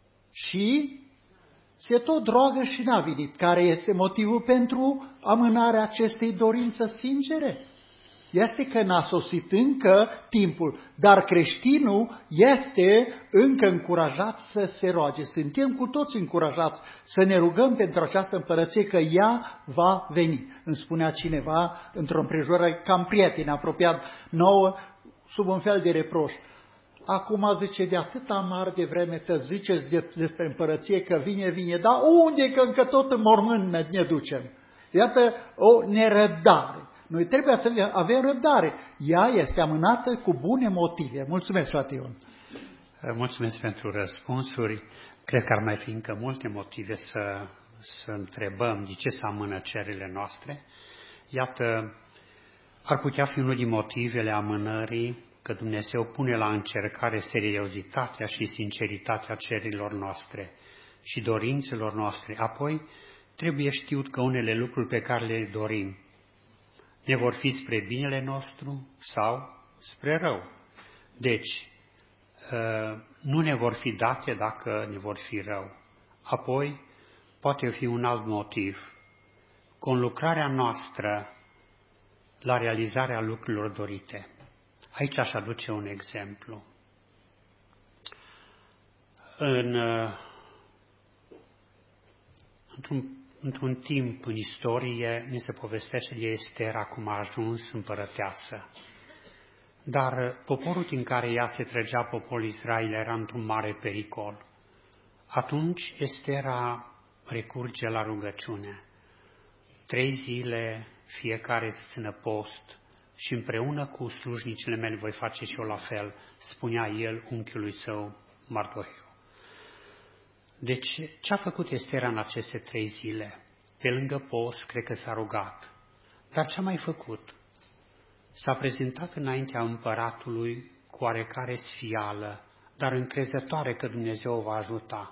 Speaker 4: Și se tot roagă și n-a venit. Care este motivul pentru amânarea acestei dorințe sincere? Este că n-a sosit încă timpul, dar creștinul este încă încurajat să se roage. Suntem cu toți încurajați să ne rugăm pentru această împărăție, că ea va veni. Îmi spunea cineva într-o împrejurare cam prieten apropiat nouă, sub un fel de reproș. Acum zice, de atâta mare de vreme te ziceți despre împărăție că vine, dar unde că încă tot în mormânt ne ducem? Iată o nerăbdare. Noi trebuie să avem răbdare. Ea este amânată cu bune motive. Mulțumesc, frate Ion.
Speaker 1: Mulțumesc pentru răspunsuri. Cred că ar mai fi încă multe motive să întrebăm de ce se amână cererile noastre. Iată, ar putea fi unul din motivele amânării că Dumnezeu pune la încercare seriozitatea și sinceritatea cererilor noastre și dorințelor noastre. Apoi, trebuie știut că unele lucruri pe care le dorim ne vor fi spre binele nostru sau spre rău. Deci, nu ne vor fi date dacă ne vor fi rău. Apoi, poate fi un alt motiv. Conlucrarea noastră la realizarea lucrurilor dorite. Aici aș aduce un exemplu. Într-un timp în istorie, ni se povestește de Estera cum a ajuns împărăteasă. Dar poporul din care ea se trăgea, poporul Israel, era într-un mare pericol. Atunci Estera recurge la rugăciune. 3 zile fiecare să țină post și împreună cu slujnicile mele voi face și eu la fel, spunea el unchiului său Mardoheu. Deci, ce a făcut Estera în aceste 3 zile? Pe lângă post, cred că s-a rugat. Dar ce a mai făcut? S-a prezentat înaintea împăratului cu oarecare sfială, dar încrezătoare că Dumnezeu o va ajuta.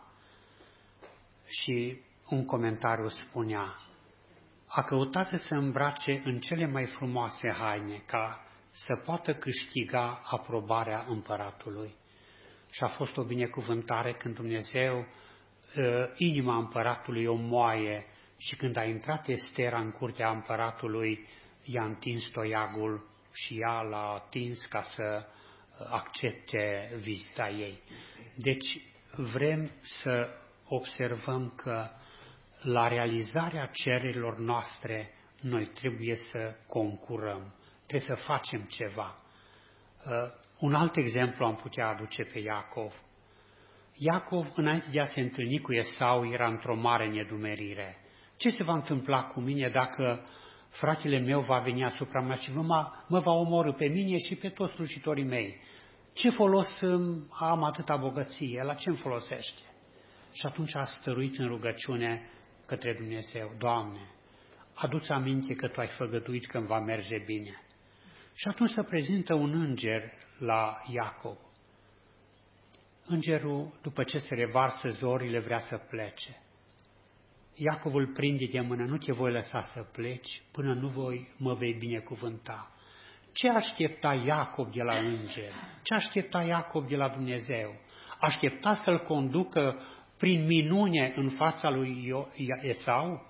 Speaker 1: Și un comentariu spunea, a căutat să se îmbrace în cele mai frumoase haine ca să poată câștiga aprobarea împăratului. Și a fost o binecuvântare când Dumnezeu, inima împăratului o moaie și când a intrat Estera în curtea împăratului, i-a întins toiagul și ea l-a atins ca să accepte vizita ei. Deci vrem să observăm că la realizarea cererilor noastre noi trebuie să concurăm, trebuie să facem ceva. Un alt exemplu am putea aduce pe Iacov. Iacov, înainte de a se întâlni cu Esau, era într-o mare nedumerire. Ce se va întâmpla cu mine dacă fratele meu va veni asupra mea și mă va omorî pe mine și pe toți slujitorii mei? Ce folos am atâta bogăție? La ce îmi folosește? Și atunci a stăruit în rugăciune către Dumnezeu. Doamne, adu-ți aminte că Tu ai făgăduit că îmi va merge bine. Și atunci se prezintă un înger la Iacov. Îngerul, după ce se revarsă zorile, vrea să plece. Iacov îl prinde de mână, nu te voi lăsa să pleci până nu mă vei binecuvânta. Ce aștepta Iacov de la înger? Ce aștepta Iacov de la Dumnezeu? Aștepta să-l conducă prin minune în fața lui Esau?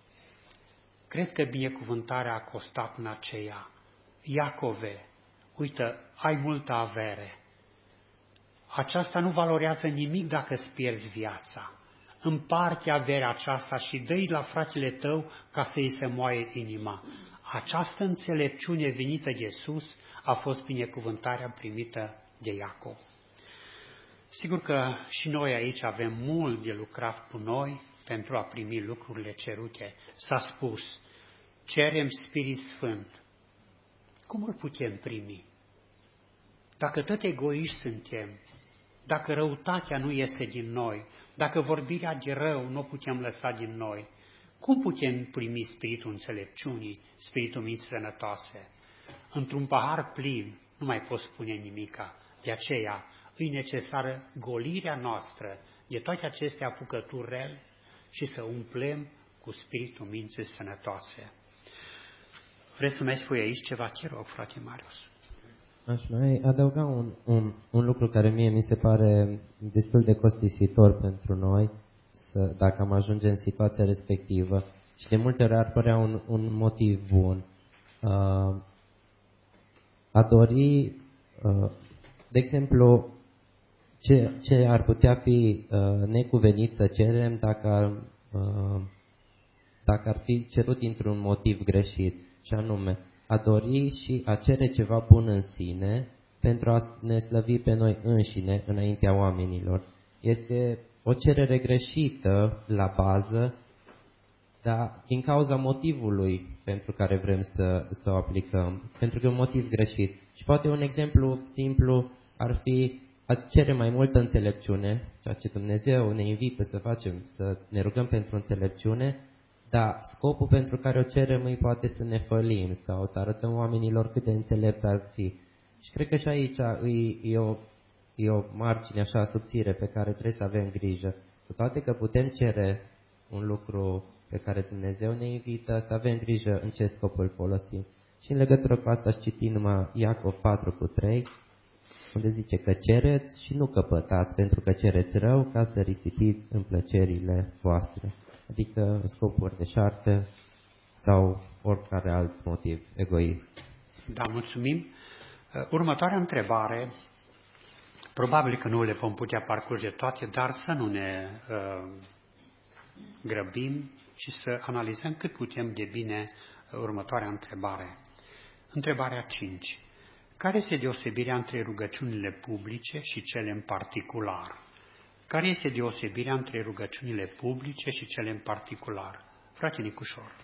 Speaker 1: Cred că binecuvântarea a costat în aceea. Iacove, uite, ai multă avere. Aceasta nu valorează nimic dacă îți pierzi viața. Împarte averea aceasta și dă-i la fratele tău ca să-i se moaie inima. Această înțelepciune venită de sus a fost binecuvântarea primită de Iacov. Sigur că și noi aici avem mult de lucrat cu noi pentru a primi lucrurile cerute. S-a spus, cerem Spirit Sfânt. Cum îl putem primi? Dacă tot egoiști suntem, dacă răutatea nu este din noi, dacă vorbirea de rău nu o putem lăsa din noi, cum putem primi spiritul înțelepciunii, spiritul minții sănătoase? Într-un pahar plin nu mai poți spune nimica. De aceea îi necesară golirea noastră de toate aceste apucături rele și să umplem cu spiritul minții sănătoase. Vreți să mai spui aici ceva? Te rog, frate Marius.
Speaker 2: Aș mai adăuga un lucru care mie mi se pare destul de costisitor pentru noi, dacă am ajunge în situația respectivă. Și de multe ori ar părea un motiv bun. A dori, de exemplu, ce ar putea fi necuvenit să cerem dacă ar fi cerut dintr-un motiv greșit, și anume a dori și a cere ceva bun în sine, pentru a ne slăvi pe noi înșine înaintea oamenilor. Este o cerere greșită la bază, dar din cauza motivului pentru care vrem să o aplicăm, pentru că e un motiv greșit. Și poate un exemplu simplu ar fi a cere mai multă înțelepciune, ceea ce Dumnezeu ne invită să facem, să ne rugăm pentru înțelepciune, dar scopul pentru care o cerem îi poate să ne fălim sau să arătăm oamenilor cât de înțelepți ar fi. Și cred că și aici e o margine așa subțire pe care trebuie să avem grijă. Cu toate că putem cere un lucru pe care Dumnezeu ne invită, să avem grijă în ce scop îl folosim. Și în legătură cu asta aș citi numai Iacov 4:3, unde zice că cereți și nu căpătați, pentru că cereți rău ca să risipiți în plăcerile voastre. Adică scopuri deșarte sau oricare alt motiv egoist.
Speaker 1: Da, mulțumim. Următoarea întrebare, probabil că nu le vom putea parcurge toate, dar să nu ne grăbim și să analizăm cât putem de bine următoarea întrebare. Întrebarea 5. Care este deosebirea între rugăciunile publice și cele în particular? Care este deosebirea între rugăciunile publice și cele în particular? Frate Nicușor.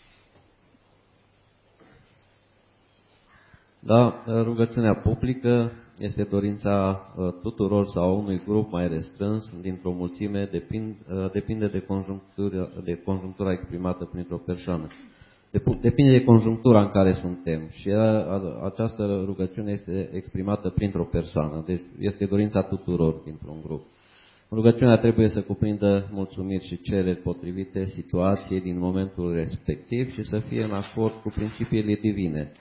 Speaker 3: Da, rugăciunea publică este dorința tuturor sau unui grup mai restrâns dintr-o mulțime, depinde de conjunctura exprimată printr-o persoană. Depinde de conjunctura în care suntem și această rugăciune este exprimată printr-o persoană, deci este dorința tuturor dintr-un grup. Rugăciunea trebuie să cuprindă mulțumiri și cereri potrivite situației din momentul respectiv și să fie în acord cu principiile divine.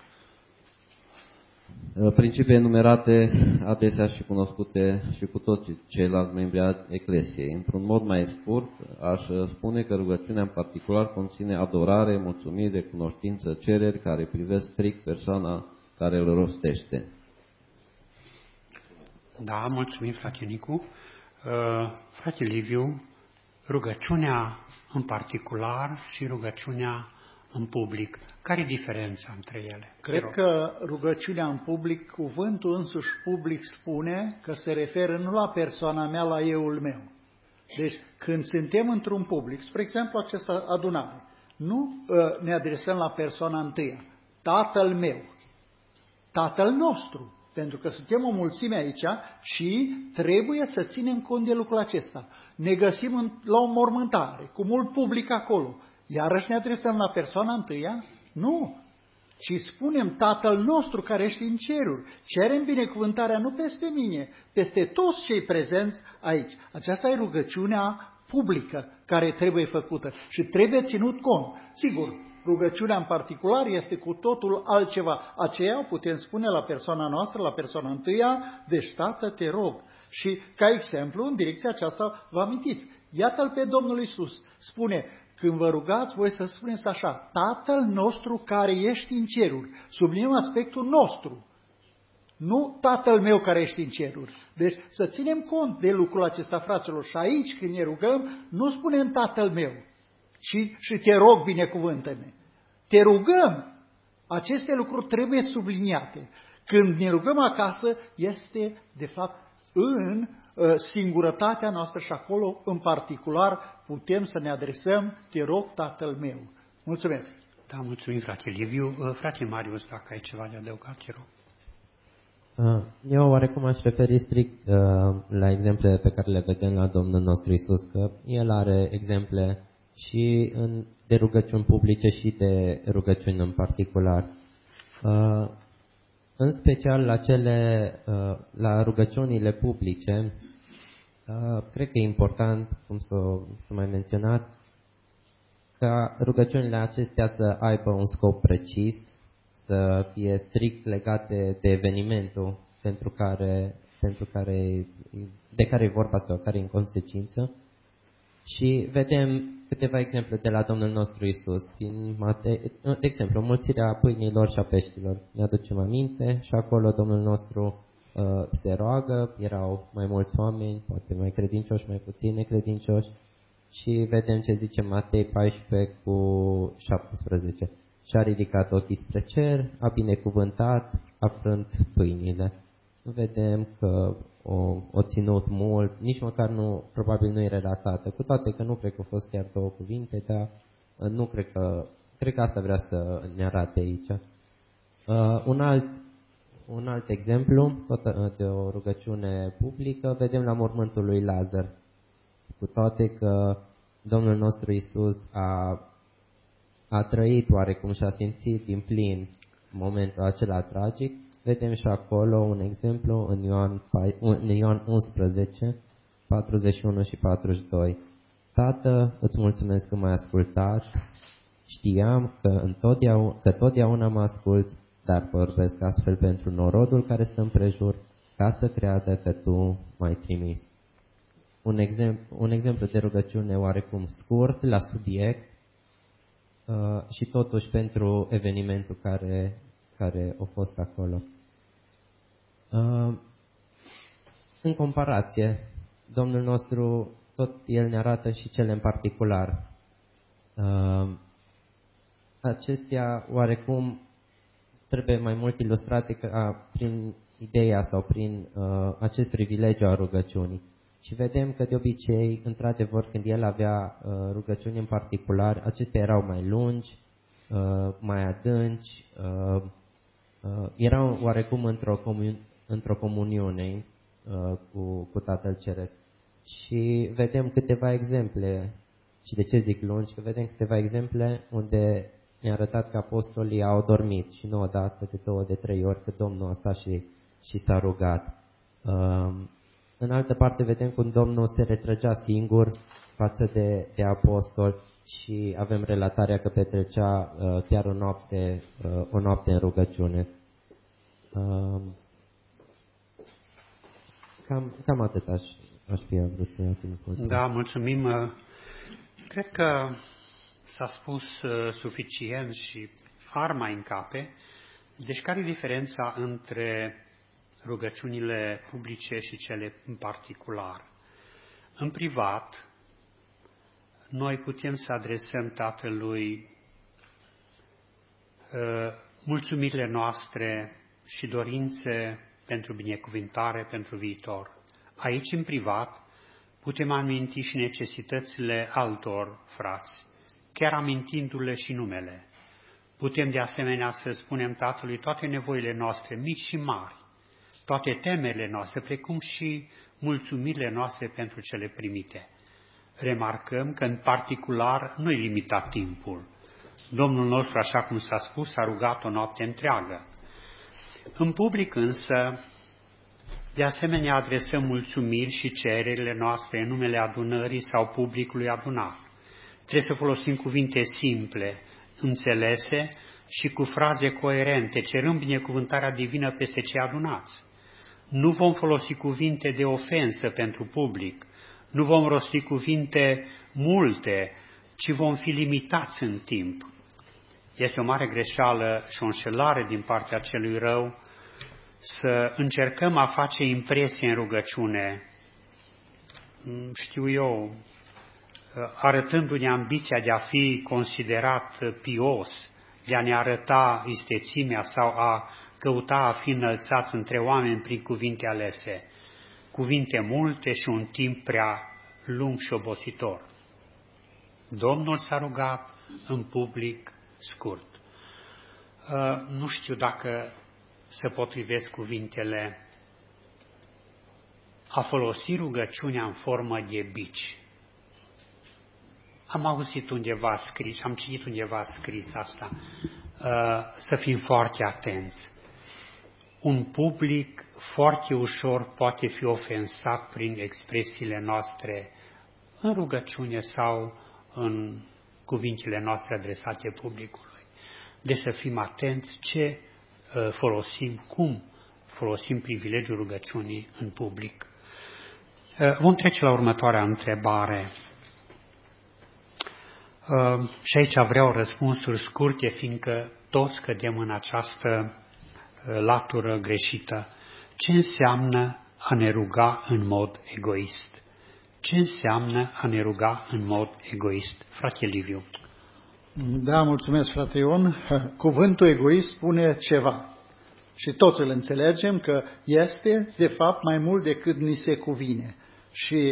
Speaker 3: Principii enumerate adesea și cunoscute și cu toți ceilalți membri ai Eclesiei. Într-un mod mai scurt, aș spune că rugăciunea în particular conține adorare, mulțumiri, recunoștință, cereri care privesc strict persoana care îl rostește.
Speaker 1: Da, mulțumim, frate Nicu. Frate Liviu, rugăciunea în particular și rugăciunea în public. Care e diferența între ele?
Speaker 4: Cred că rugăciunea în public, cuvântul însuși public spune că se referă nu la persoana mea, la euul meu. Deci când suntem într-un public, spre exemplu această adunare, nu ne adresăm la persoana întâia, Tatăl meu, Tatăl nostru, pentru că suntem o mulțime aici și trebuie să ținem cont de lucrul acesta. Ne găsim la o mormântare, cu mult public acolo. Iarăși ne adresăm la persoana întâia? Nu. Ci spunem Tatăl nostru care ești în ceruri. Cerem binecuvântarea nu peste mine, peste toți cei prezenți aici. Aceasta e rugăciunea publică care trebuie făcută și trebuie ținut cont. Sigur, rugăciunea în particular este cu totul altceva. Aceea putem spune la persoana noastră, la persoana întâia, deci Tată, te rog. Și ca exemplu, în direcția aceasta, vă amintiți, iată-L pe Domnul Iisus. Spune, când vă rugați, voi să spuneți așa, Tatăl nostru care ești în ceruri. Subliniem aspectul nostru. Nu Tatăl meu care ești în ceruri. Deci să ținem cont de lucrul acesta, fraților. Și aici, când ne rugăm, nu spunem Tatăl meu, ci și te rog, binecuvântă-ne. Te rugăm. Aceste lucruri trebuie subliniate. Când ne rugăm acasă, este, de fapt, în singurătatea noastră și acolo, în particular, putem să ne adresăm, te rog, Tatăl meu. Mulțumesc!
Speaker 1: Da, mulțumim, frate Liviu. Frate Marius, dacă ai ceva de adăugat, te rog.
Speaker 2: Eu oarecum aș referi strict la exemple pe care le vedem la Domnul nostru Iisus, că El are exemple și de rugăciuni publice și de rugăciuni în particular. În special la rugăciunile publice, cred că e important, cum să mai menționat, ca rugăciunile acestea să aibă un scop precis, să fie strict legate de evenimentul de care e vorba sau care e în consecință. Și vedem câteva exemple de la Domnul nostru Iisus. De exemplu, mulțirea pâinilor și a peștilor. Ne aducem aminte și acolo Domnul nostru se roagă, erau mai mulți oameni, poate mai credincioși, mai puțin necredincioși. Și vedem ce zice Matei 14:17. Și-a ridicat ochii spre cer, a binecuvântat, a frânt pâinile. vedem că o ținut mult, nici măcar probabil nu e relatată, cu toate că nu cred că au fost chiar 2 cuvinte, dar nu cred că asta vrea să ne arate aici. Un alt exemplu, tot de o rugăciune publică, vedem la mormântul lui Lazar. Cu toate că Domnul nostru Iisus a trăit oarecum și a simțit din plin momentul acela tragic, vedem și acolo un exemplu în Ioan 11, 41 și 42. Tată, îți mulțumesc că m-ai ascultat, știam că totdeauna mă asculți, dar vorbesc astfel pentru norodul care stă împrejur, ca să creadă că tu m-ai trimis. Un exemplu de rugăciune oarecum scurt, la subiect, și totuși pentru evenimentul care a fost acolo. În comparație, Domnul nostru, tot El ne arată și cele în particular. Acestea oarecum trebuie mai mult ilustrate prin ideea sau prin acest privilegiu al rugăciunii. Și vedem că de obicei, într-adevăr, când el avea rugăciuni în particular, acestea erau mai lungi, mai adânci, erau oarecum într-o comuniune cu Tatăl Ceresc. Și vedem câteva exemple, și de ce zic lungi, că vedem câteva exemple unde ne-a arătat că apostolii au dormit și nu odată, de 2, de 3 ori, că Domnul a stat și s-a rugat. În altă parte vedem cum Domnul se retrăgea singur față de apostol și avem relatarea că petrecea chiar o noapte în rugăciune. Cam atât aș fi vrut să ating.
Speaker 1: Da, mulțumim. Cred că s-a spus suficient și ar mai încape. Deci care e diferența între rugăciunile publice și cele în particular? În privat, noi putem să adresăm Tatălui mulțumirile noastre și dorințe pentru binecuvântare, pentru viitor. Aici, în privat, putem aminti și necesitățile altor frați, chiar amintindu-le și numele. Putem de asemenea să spunem Tatălui toate nevoile noastre, mici și mari, toate temerile noastre, precum și mulțumirile noastre pentru cele primite. Remarcăm că în particular nu-i limitat timpul. Domnul nostru, așa cum s-a spus, a rugat o noapte întreagă. În public însă, de asemenea, adresăm mulțumiri și cererile noastre în numele adunării sau publicului adunat. Trebuie să folosim cuvinte simple, înțelese și cu fraze coerente, cerând binecuvântarea divină peste cei adunați. Nu vom folosi cuvinte de ofensă pentru public, nu vom rosti cuvinte multe, ci vom fi limitați în timp. Este o mare greșeală și o înșelare din partea celui rău să încercăm a face impresie în rugăciune, știu eu, arătându-ne ambiția de a fi considerat pios, de a ne arăta istețimea sau a căuta a fi înălțați între oameni prin cuvinte alese, cuvinte multe și un timp prea lung și obositor. Domnul s-a rugat în public scurt. Nu știu dacă se potrivesc cuvintele a folosi rugăciunea în formă de bici. Am auzit undeva scris, am citit undeva scris asta, să fim foarte atenți. Un public foarte ușor poate fi ofensat prin expresiile noastre în rugăciune sau în cuvintele noastre adresate publicului. Deci să fim atenți ce folosim, cum folosim privilegiul rugăciunii în public. Vom trece la următoarea întrebare. Și aici vreau răspunsuri scurte, fiindcă toți cădem în această latură greșită. Ce înseamnă a ne ruga în mod egoist? Ce înseamnă a ne ruga în mod egoist? Frate Liviu.
Speaker 4: Da, mulțumesc, frate Ion. Cuvântul egoist spune ceva. și toți îl înțelegem că este, de fapt, mai mult decât ni se cuvine. Și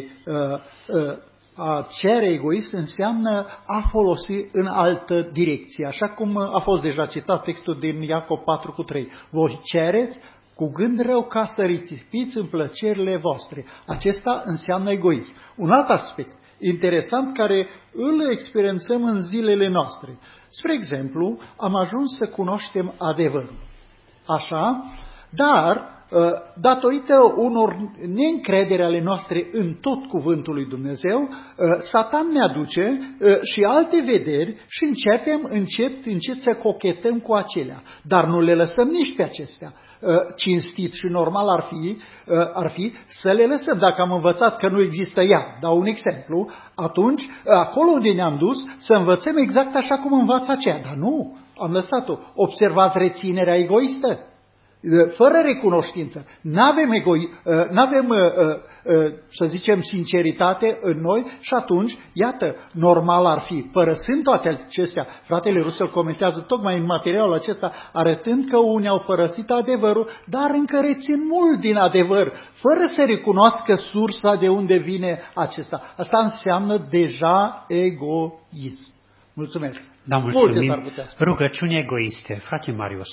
Speaker 4: a cere egoist înseamnă a folosi în altă direcție, așa cum a fost deja citat textul din Iacov 4:3. Voi cereți cu gând rău ca să risipiți în plăcerile voastre. Acesta înseamnă egoism. Un alt aspect interesant care îl experiențăm în zilele noastre. Spre exemplu, am ajuns să cunoaștem adevărul. Așa, dar datorită unor neîncredere ale noastre în tot cuvântul lui Dumnezeu, Satan ne aduce și alte vederi și începem încet să cochetăm cu acelea. Dar nu le lăsăm nici pe acestea. Cinstit și normal ar fi să le lăsăm. Dacă am învățat că nu există ea, dau un exemplu, atunci acolo unde ne-am dus să învățăm exact așa cum învață aceea. Dar nu, am lăsat-o. Observați reținerea egoistă. Fără recunoștință, n-avem, să zicem, sinceritate în noi și atunci, iată, normal ar fi, părăsând toate acestea, fratele Russell comentează tocmai în materialul acesta, arătând că unii au părăsit adevărul, dar încă rețin mult din adevăr, fără să recunoască sursa de unde vine acesta. Asta înseamnă deja egoism. Mulțumesc.
Speaker 1: Da, mulțumim. Rugăciuni egoiste. Frate Marius.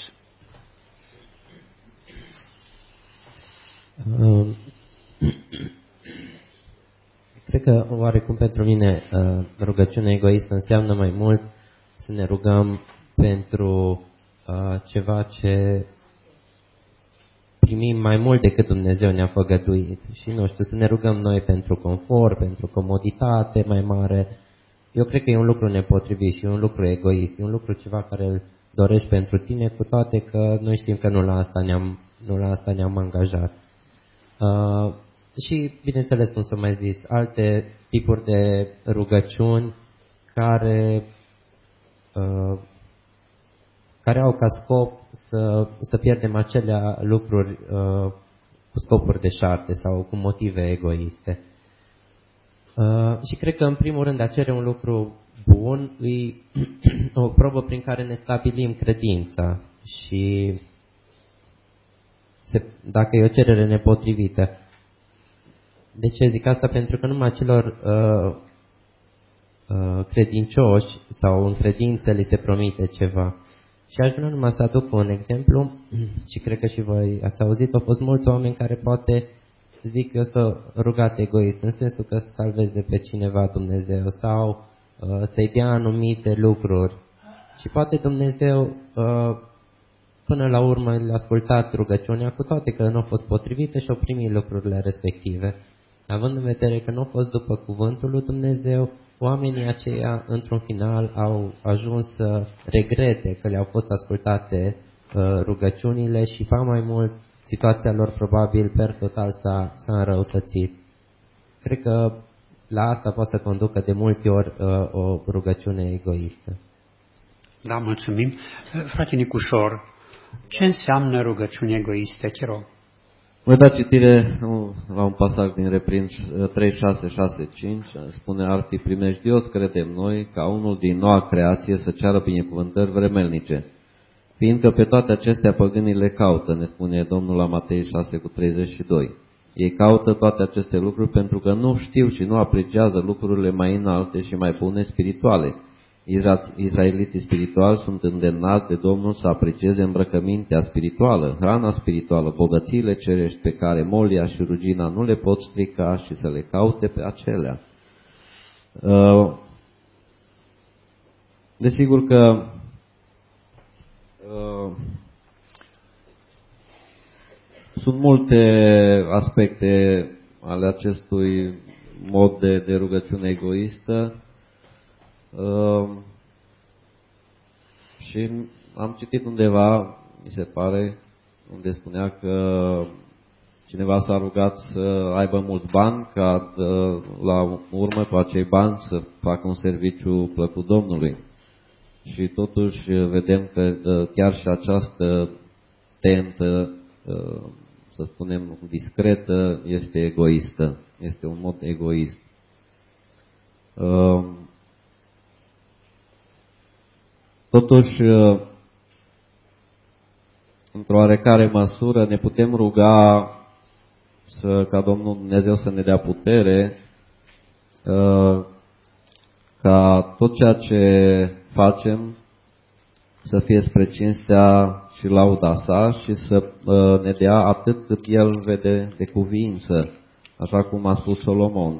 Speaker 2: Cred că oarecum pentru mine rugăciunea egoistă înseamnă mai mult să ne rugăm pentru ceva ce primim mai mult decât Dumnezeu ne-a făgăduit. Și nu știu, să ne rugăm noi pentru confort, pentru comoditate mai mare. Eu cred că e un lucru nepotrivit și e un lucru egoist. E un lucru ceva care îl dorești pentru tine, cu toate că noi știm că nu la asta ne-am angajat. Și, bineînțeles, cum s-a mai zis, alte tipuri de rugăciuni care au ca scop să pierdem acelea lucruri cu scopuri deșarte sau cu motive egoiste. Și cred că, în primul rând, a cere un lucru bun e o probă prin care ne stabilim credința și dacă e o cerere nepotrivită. De ce zic asta? Pentru că numai celor credincioși sau în credință li se promite ceva. Și aș vrea numai să aduc un exemplu și cred că și voi ați auzit, au fost mulți oameni care poate zic eu să rugați egoist, în sensul că să salveze pe cineva Dumnezeu sau să-i dea anumite lucruri. Și poate Dumnezeu până la urmă le-a ascultat rugăciunea, cu toate că nu au fost potrivite și au primit lucrurile respective. Având în vedere că nu au fost după cuvântul lui Dumnezeu, oamenii aceia, într-un final, au ajuns să regrete că le-au fost ascultate rugăciunile și, pa mai mult, situația lor probabil per total s-a înrăutățit. Cred că la asta poate să conducă de multe ori o rugăciune egoistă.
Speaker 1: Da, mulțumim. Frate Nicușor, ce înseamnă rugăciune egoiste? Te rog.
Speaker 3: Voi da citire la un pasaj din Reprint 3:6-6-5, spune: ar fi primejdios, credem noi, ca unul din noua creație să ceară binecuvântări vremelnice, fiindcă pe toate acestea păgânii le caută, ne spune Domnul la Matei 6:32. Ei caută toate aceste lucruri pentru că nu știu și nu apreciază lucrurile mai înalte și mai bune spirituale. Israeliții spirituali sunt îndemnați de Domnul să aprecieze îmbrăcămintea spirituală, hrana spirituală, bogățiile cerești pe care molia și rugina nu le pot strica și să le caute pe acelea. Desigur că sunt multe aspecte ale acestui mod de rugăciune egoistă. Și am citit undeva, mi se pare, unde spunea că cineva s-a rugat să aibă mulți bani ca la urmă cu acei bani să facă un serviciu plăcut Domnului. Și totuși vedem că chiar și această tentă, să spunem discretă, este egoistă, este un mod egoist. Totuși, într-o oarecare măsură ne putem ruga ca Domnul Dumnezeu să ne dea putere ca tot ceea ce facem să fie spre cinstea și lauda sa și să ne dea atât cât El vede de cuviință, așa cum a spus Solomon.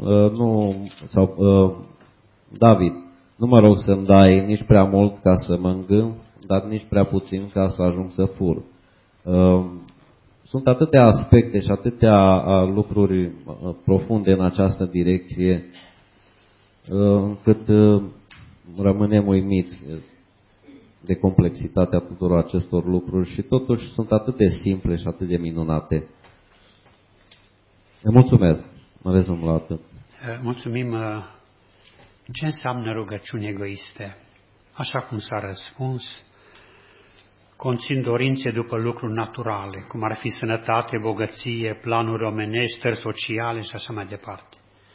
Speaker 3: David, nu mă rog să-mi dai nici prea mult ca să mă îngânf, dar nici prea puțin ca să ajung să fur. Sunt atâtea aspecte și atâtea lucruri profunde în această direcție, încât rămânem uimiți de complexitatea tuturor acestor lucruri și totuși sunt atât de simple și atât de minunate. Mulțumesc. Mă rezum la atât.
Speaker 1: Mulțumim. Ce înseamnă rugăciuni egoiste? Așa cum s-a răspuns, conțin dorințe după lucruri naturale, cum ar fi sănătate, bogăție, planuri omenești, stări sociale și așa mai departe.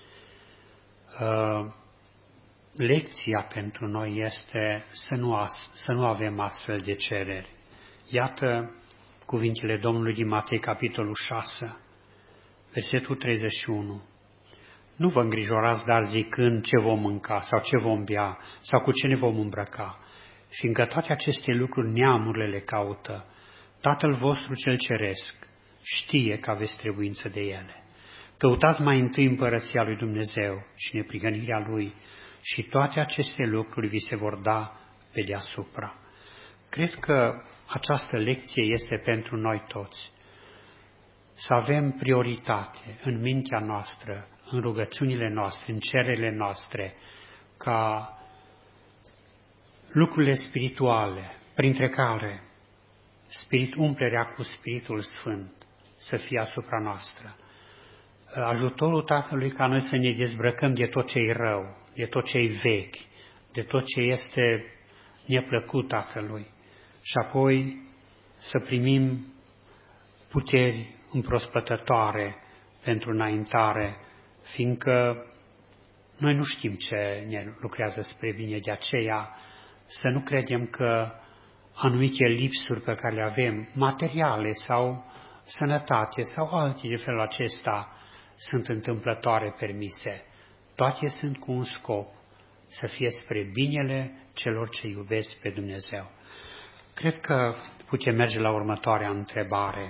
Speaker 1: Lecția pentru noi este să nu avem astfel de cereri. Iată cuvintele Domnului din Matei, capitolul 6, versetul 31. Nu vă îngrijorați, dar zicând ce vom mânca sau ce vom bea sau cu ce ne vom îmbrăca, fiindcă toate aceste lucruri neamurile le caută. Tatăl vostru cel ceresc știe că aveți trebuință de ele. Căutați mai întâi împărăția lui Dumnezeu și neprihănirea Lui și toate aceste lucruri vi se vor da pe deasupra. Cred că această lecție este pentru noi toți. Să avem prioritate în mintea noastră, în rugăciunile noastre, în cererile noastre, ca lucrurile spirituale, printre care umplerea cu Spiritul Sfânt, să fie asupra noastră. Ajutorul Tatălui ca noi să ne dezbrăcăm de tot ce e rău, de tot ce e vechi, de tot ce este neplăcut Tatălui și apoi să primim puteri împrospătătoare pentru înaintare, fiindcă noi nu știm ce ne lucrează spre bine, de aceea să nu credem că anumite lipsuri pe care le avem, materiale sau sănătate sau alte de felul acesta, sunt întâmplătoare permise. Toate sunt cu un scop, să fie spre binele celor ce iubesc pe Dumnezeu. Cred că putem merge la următoarea întrebare.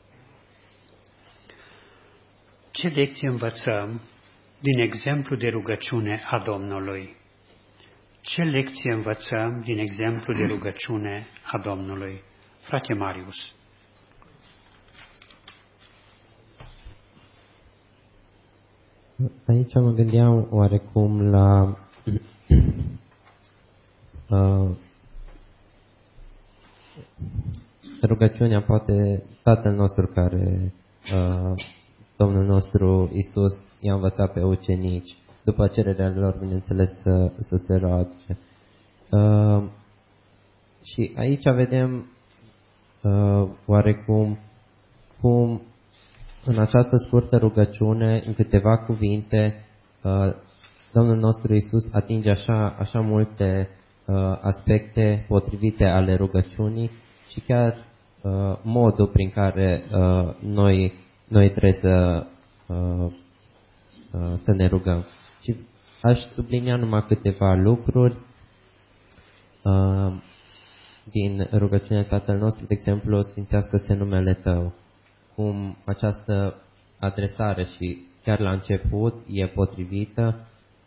Speaker 1: Ce lecție învățăm din exemplu de rugăciune a Domnului? Ce lecție învățăm din exemplu de rugăciune a Domnului? Frate Marius.
Speaker 2: Aici mă gândeam oarecum la rugăciunea, poate Tatăl nostru care Domnul nostru Iisus i-a învățat pe ucenici, după cererea lor, bineînțeles, să se roage. Și aici vedem oarecum cum în această scurtă rugăciune, în câteva cuvinte, Domnul nostru Iisus atinge așa multe aspecte potrivite ale rugăciunii și chiar modul prin care noi trebuie să ne rugăm. Și aș sublinia numai câteva lucruri din rugăciunea Tatăl nostru, de exemplu, sfințească-se numele Tău. Cum această adresare și chiar la început e potrivită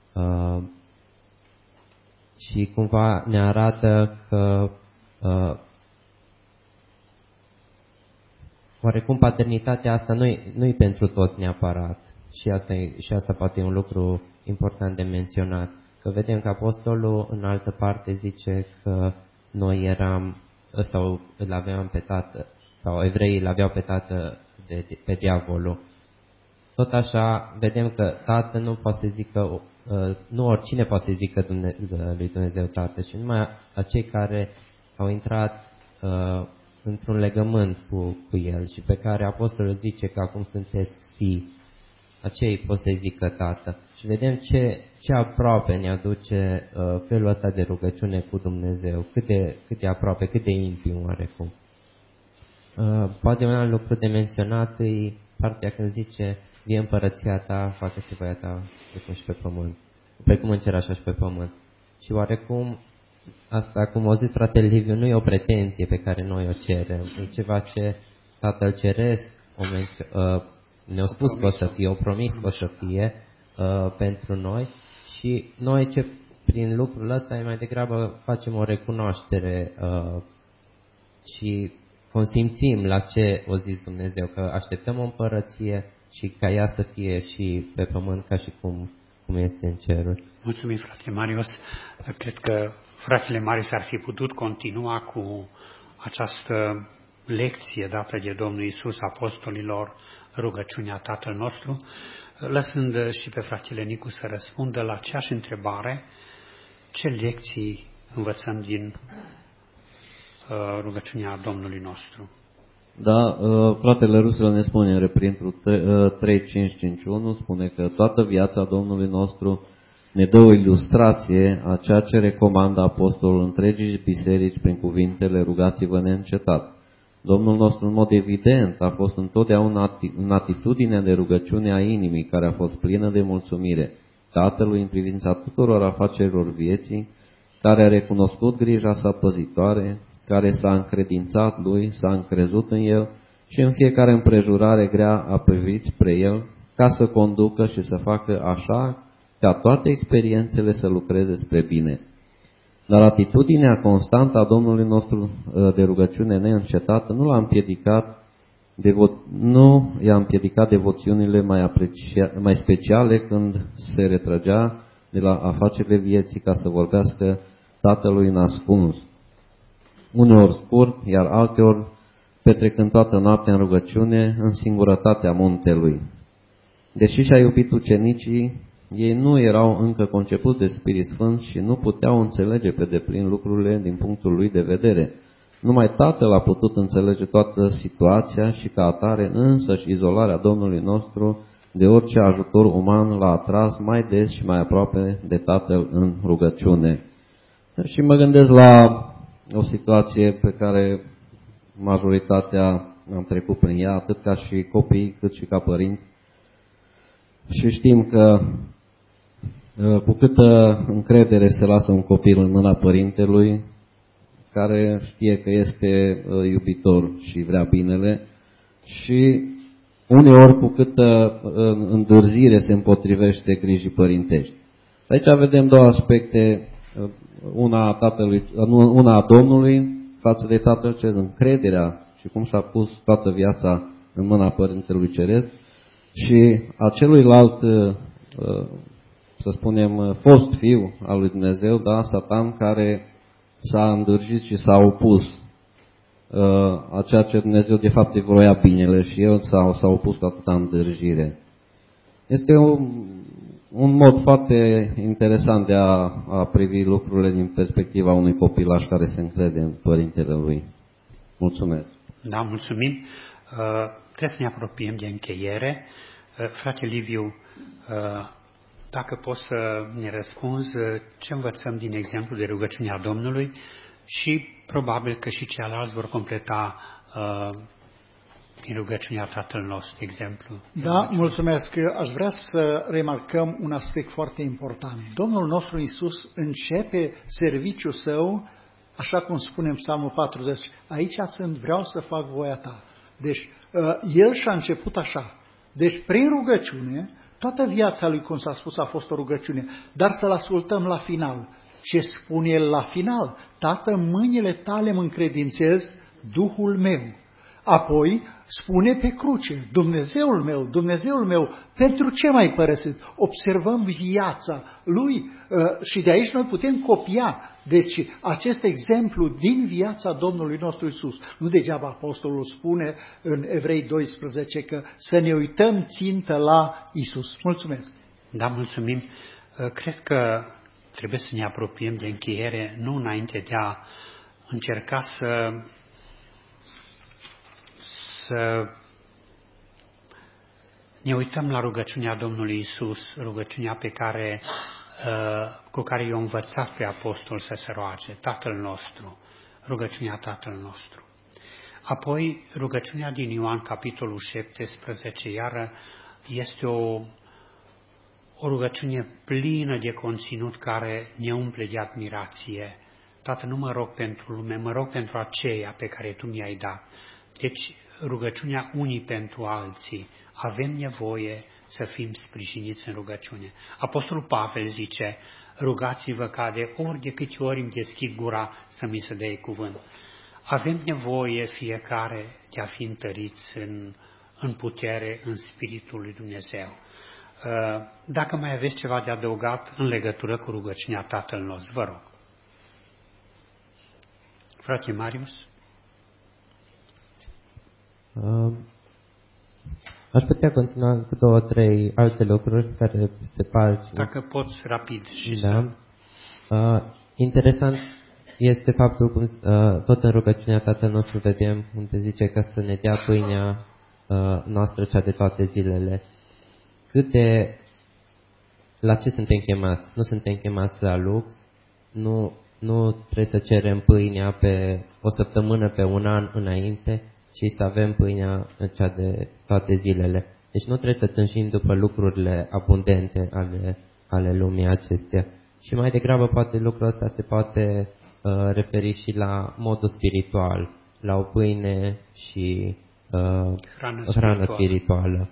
Speaker 2: și cumva ne arată că oarecum paternitatea asta nu-i pentru toți neapărat. Și asta poate e un lucru important de menționat. Că vedem că apostolul în altă parte zice că noi eram sau îl aveam pe tată, sau evreii îl aveau pe tată pe diavolul. Tot așa vedem că tată nu poate să zică, nu oricine poate să zică lui Dumnezeu tată, și numai acei care au intrat într-un legământ cu el și pe care apostolul zice că acum sunteți fii, acei pot să zică tată. Și vedem ce aproape ne aduce felul ăsta de rugăciune cu Dumnezeu, cât de aproape, cât de intim oarecum. Poate un alt lucru de menționat e partea când zice: vie împărăția ta, facă-se voia ta, precum și pe pământ, precum în cer așa și pe pământ. Și oarecum asta, cum a zis fratele Liviu, nu e o pretenție pe care noi o cerem, e ceva ce Tatăl Ceresc ne-a spus că o să fie, o promis că o să fie pentru noi, și noi ce prin lucrul ăsta mai degrabă facem o recunoaștere și consimțim la ce o zis Dumnezeu, că așteptăm o împărăție și ca ea să fie și pe pământ ca și cum este în ceruri.
Speaker 1: Mulțumim, frate Marius. Cred că fratele Marius ar fi putut continua cu această lecție dată de Domnul Iisus apostolilor, rugăciunea Tatăl nostru, lăsând și pe fratele Nicu să răspundă la aceeași întrebare: ce lecții învățăm din rugăciunea Domnului nostru?
Speaker 3: Da, fratele Rusel ne spune în Reprintrul 3.5.5.1, spune că toată viața Domnului nostru ne dă o ilustrație a ceea ce recomandă apostolul întregii biserici prin cuvintele: rugați-vă neîncetat. Domnul nostru, în mod evident, a fost întotdeauna în atitudine de rugăciune a inimii, care a fost plină de mulțumire Tatălui în privința tuturor afacerilor vieții, care a recunoscut grija sa păzitoare, care s-a încredințat lui, s-a încrezut în el și în fiecare împrejurare grea a privit spre el, ca să conducă și să facă așa ca toate experiențele să lucreze spre bine. Dar atitudinea constantă a Domnului nostru de rugăciune neîncetată nu i-a împiedicat devoțiunile mai speciale când se retrăgea de la afacerile vieții ca să vorbească Tatălui în ascuns. Uneori scurt, iar alteori petrecând toată noaptea în rugăciune, în singurătatea muntelui. Deși și-a iubit ucenicii, ei nu erau încă concepuți de Spirit Sfânt și nu puteau înțelege pe deplin lucrurile din punctul lui de vedere. Numai Tatăl a putut înțelege toată situația și ca atare însăși izolarea Domnului nostru de orice ajutor uman l-a atras mai des și mai aproape de Tatăl în rugăciune. Și mă gândesc la o situație pe care majoritatea am trecut prin ea, atât ca și copii, cât și ca părinți. Și știm că cu câtă încredere se lasă un copil în mâna părintelui, care știe că este iubitor și vrea binele, și uneori cu câtă îndârzire se împotrivește grijii părintești. Aici vedem două aspecte, una a Domnului față de Tatăl Ceresc, încrederea și cum și-a pus toată viața în mâna Părintelui Ceresc, și a celuilalt, să spunem, fost fiu al lui Dumnezeu, da, Satan, care s-a îndârjit și s-a opus a ceea ce Dumnezeu de fapt îi vroia binele, și el s-a opus cu atâta îndârjire. Este un mod foarte interesant de a privi lucrurile din perspectiva unui copilaș care se încrede în părintele lui. Mulțumesc.
Speaker 1: Da, mulțumim. Trebuie să ne apropiem de încheiere. Frate Liviu, dacă poți să ne răspunzi ce învățăm din exemplu de rugăciunea Domnului, și probabil că și ceilalți vor completa din rugăciunea Tatăl nostru, exemplu.
Speaker 4: Da, mulțumesc. Aș vrea să remarcăm un aspect foarte important. Domnul nostru Iisus începe serviciul său, așa cum spunem Psalmul 40, aici sunt, vreau să fac voia ta. Deci, el și-a început așa. Deci, prin rugăciune, toată viața lui, cum s-a spus, a fost o rugăciune, dar să-l ascultăm la final. Ce spune el la final? Tată, în mâinile tale mă încredințez Duhul meu. Apoi spune pe cruce, Dumnezeul meu, pentru ce m-ai părăsit? Observăm viața lui și de aici noi putem copia. Deci acest exemplu din viața Domnului nostru Iisus. Nu degeaba apostolul spune în Evrei 12 că să ne uităm țintă la Iisus. Mulțumesc!
Speaker 1: Da, mulțumim! Cred că trebuie să ne apropiem de încheiere, nu înainte de a încerca să ne uităm la rugăciunea Domnului Iisus, rugăciunea cu care i-a învățat pe apostol să se roage, Tatăl nostru, rugăciunea Tatăl nostru. Apoi, rugăciunea din Ioan, capitolul 17, iară, este o rugăciune plină de conținut care ne umple de admirație. Tată, nu mă rog pentru lume, mă rog pentru aceea pe care Tu mi-ai dat. Deci, rugăciunea unii pentru alții. Avem nevoie să fim sprijiniți în rugăciune. Apostolul Pavel zice, rugați-vă ca de ori de câte ori îmi deschid gura să mi se dea cuvânt. Avem nevoie fiecare de a fi întăriți în putere, în Spiritul lui Dumnezeu. Dacă mai aveți ceva de adăugat în legătură cu rugăciunea Tatăl nostru, vă rog. Frate Marius?
Speaker 2: Aș putea continua cu 2-3 alte lucruri care se par...
Speaker 1: Dacă poți, rapid și
Speaker 2: da. Interesant este faptul cum tot în rugăciunea Tatăl nostru vedem unde zice că să ne dea pâinea noastră cea de toate zilele. La ce suntem chemați? Nu suntem chemați la lux, nu trebuie să cerem pâinea pe o săptămână, pe un an înainte, ci să avem pâinea cea de toate zilele. Deci nu trebuie să tânjim după lucrurile abundente ale lumii acestea. Și mai degrabă poate lucrul ăsta se poate referi și la modul spiritual, la o pâine și hrană spirituală.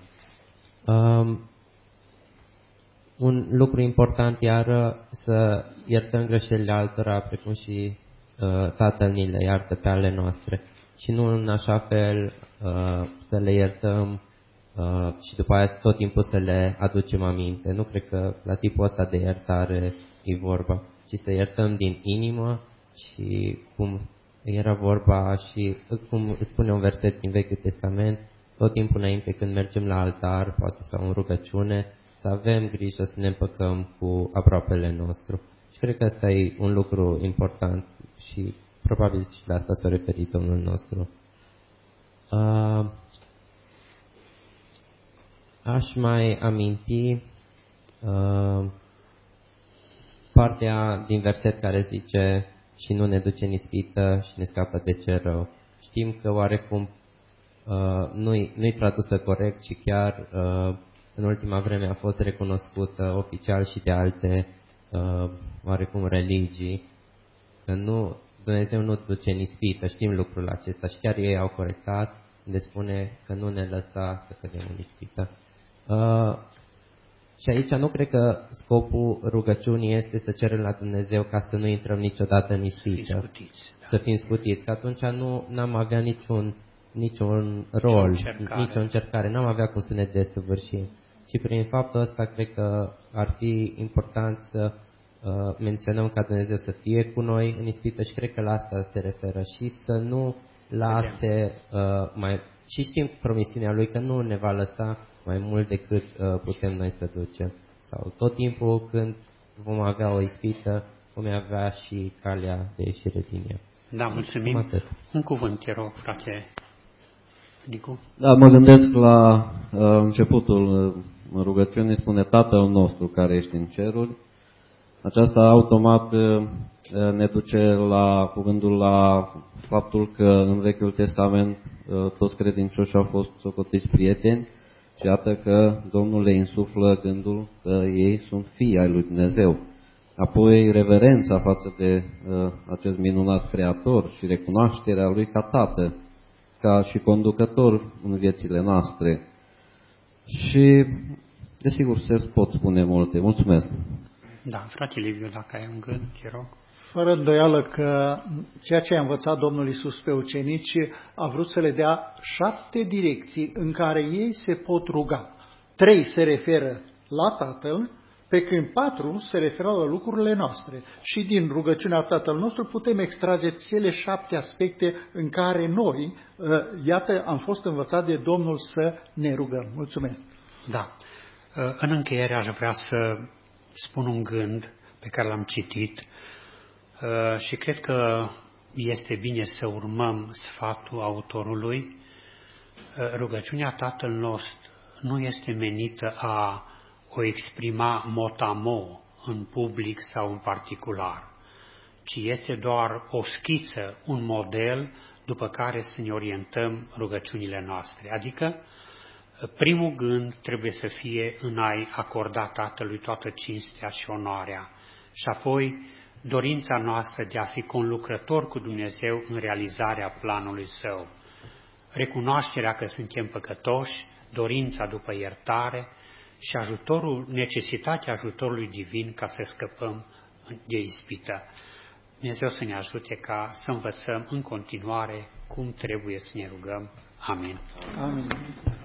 Speaker 2: Un lucru important iar să iertăm greșelile altora, precum și Tatăl ni le iartă pe ale noastre. Și nu în așa fel să le iertăm și după aia tot timpul să le aducem aminte. Nu cred că la tipul ăsta de iertare e vorba, ci să iertăm din inimă și cum era vorba și cum spune un verset din Vechiul Testament, tot timpul înainte când mergem la altar, poate sau în rugăciune, să avem grijă să ne împăcăm cu aproapele nostru. Și cred că ăsta e un lucru important și probabil și la asta s-a referit Domnul nostru. Aș mai aminti partea din verset care zice și nu ne duce în ispită și ne scapă de cel rău. Știm că oarecum nu-i tradusă corect și chiar în ultima vreme a fost recunoscută oficial și de alte oarecum religii, că Dumnezeu nu duce în ispită, știm lucrul acesta și chiar ei au corectat, unde spune că nu ne lăsa să cădem în ispită. Și aici nu cred că scopul rugăciunii este să cerem la Dumnezeu ca să nu intrăm niciodată în ispită, să fim scutiți, că atunci n-am avea niciun rol, nicio încercare, n-am avea cum să ne desăvârșim. Și prin faptul ăsta cred că ar fi important să menționăm ca Dumnezeu să fie cu noi în ispită și cred că la asta se referă și să nu lase și știm promisiunea Lui că nu ne va lăsa mai mult decât putem noi să ducem. Sau tot timpul când vom avea o ispită, vom avea și calea de ieșire din ea.
Speaker 1: Da, mulțumim. Un cuvânt, te rog, frate Nicu.
Speaker 3: Da, mă gândesc la începutul rugăciunii, spune Tatăl nostru care ești în ceruri. Aceasta automat ne duce cu gândul la faptul că în Vechiul Testament toți credincioșii au fost socotiți prieteni și iată că Domnul le insuflă gândul că ei sunt fii ai lui Dumnezeu. Apoi reverența față de acest minunat Creator și recunoașterea Lui ca Tată, ca și conducător în viețile noastre. Și, desigur, se pot spune multe. Mulțumesc!
Speaker 1: Da, frate Liviu, dacă ai un gând, te rog.
Speaker 4: Fără îndoială că ceea ce a învățat Domnul Iisus pe ucenici a vrut să le dea 7 direcții în care ei se pot ruga. 3 se referă la Tatăl, pe când 4 se referă la lucrurile noastre. Și din rugăciunea Tatăl nostru putem extrage cele 7 aspecte în care noi, iată, am fost învățați de Domnul să ne rugăm. Mulțumesc!
Speaker 1: Da. În încheiere aș vrea să spun un gând pe care l-am citit și cred că este bine să urmăm sfatul autorului. Rugăciunea Tatăl nostru nu este menită a o exprima mot-a-mot în public sau în particular, ci este doar o schiță, un model după care să ne orientăm rugăciunile noastre. Adică, primul gând trebuie să fie în a-i acorda Tatălui toată cinstea și onoarea și apoi dorința noastră de a fi conlucrător cu Dumnezeu în realizarea planului Său. Recunoașterea că suntem păcătoși, dorința după iertare și necesitatea ajutorului divin ca să scăpăm de ispită. Dumnezeu să ne ajute ca să învățăm în continuare cum trebuie să ne rugăm. Amin.
Speaker 4: Amin.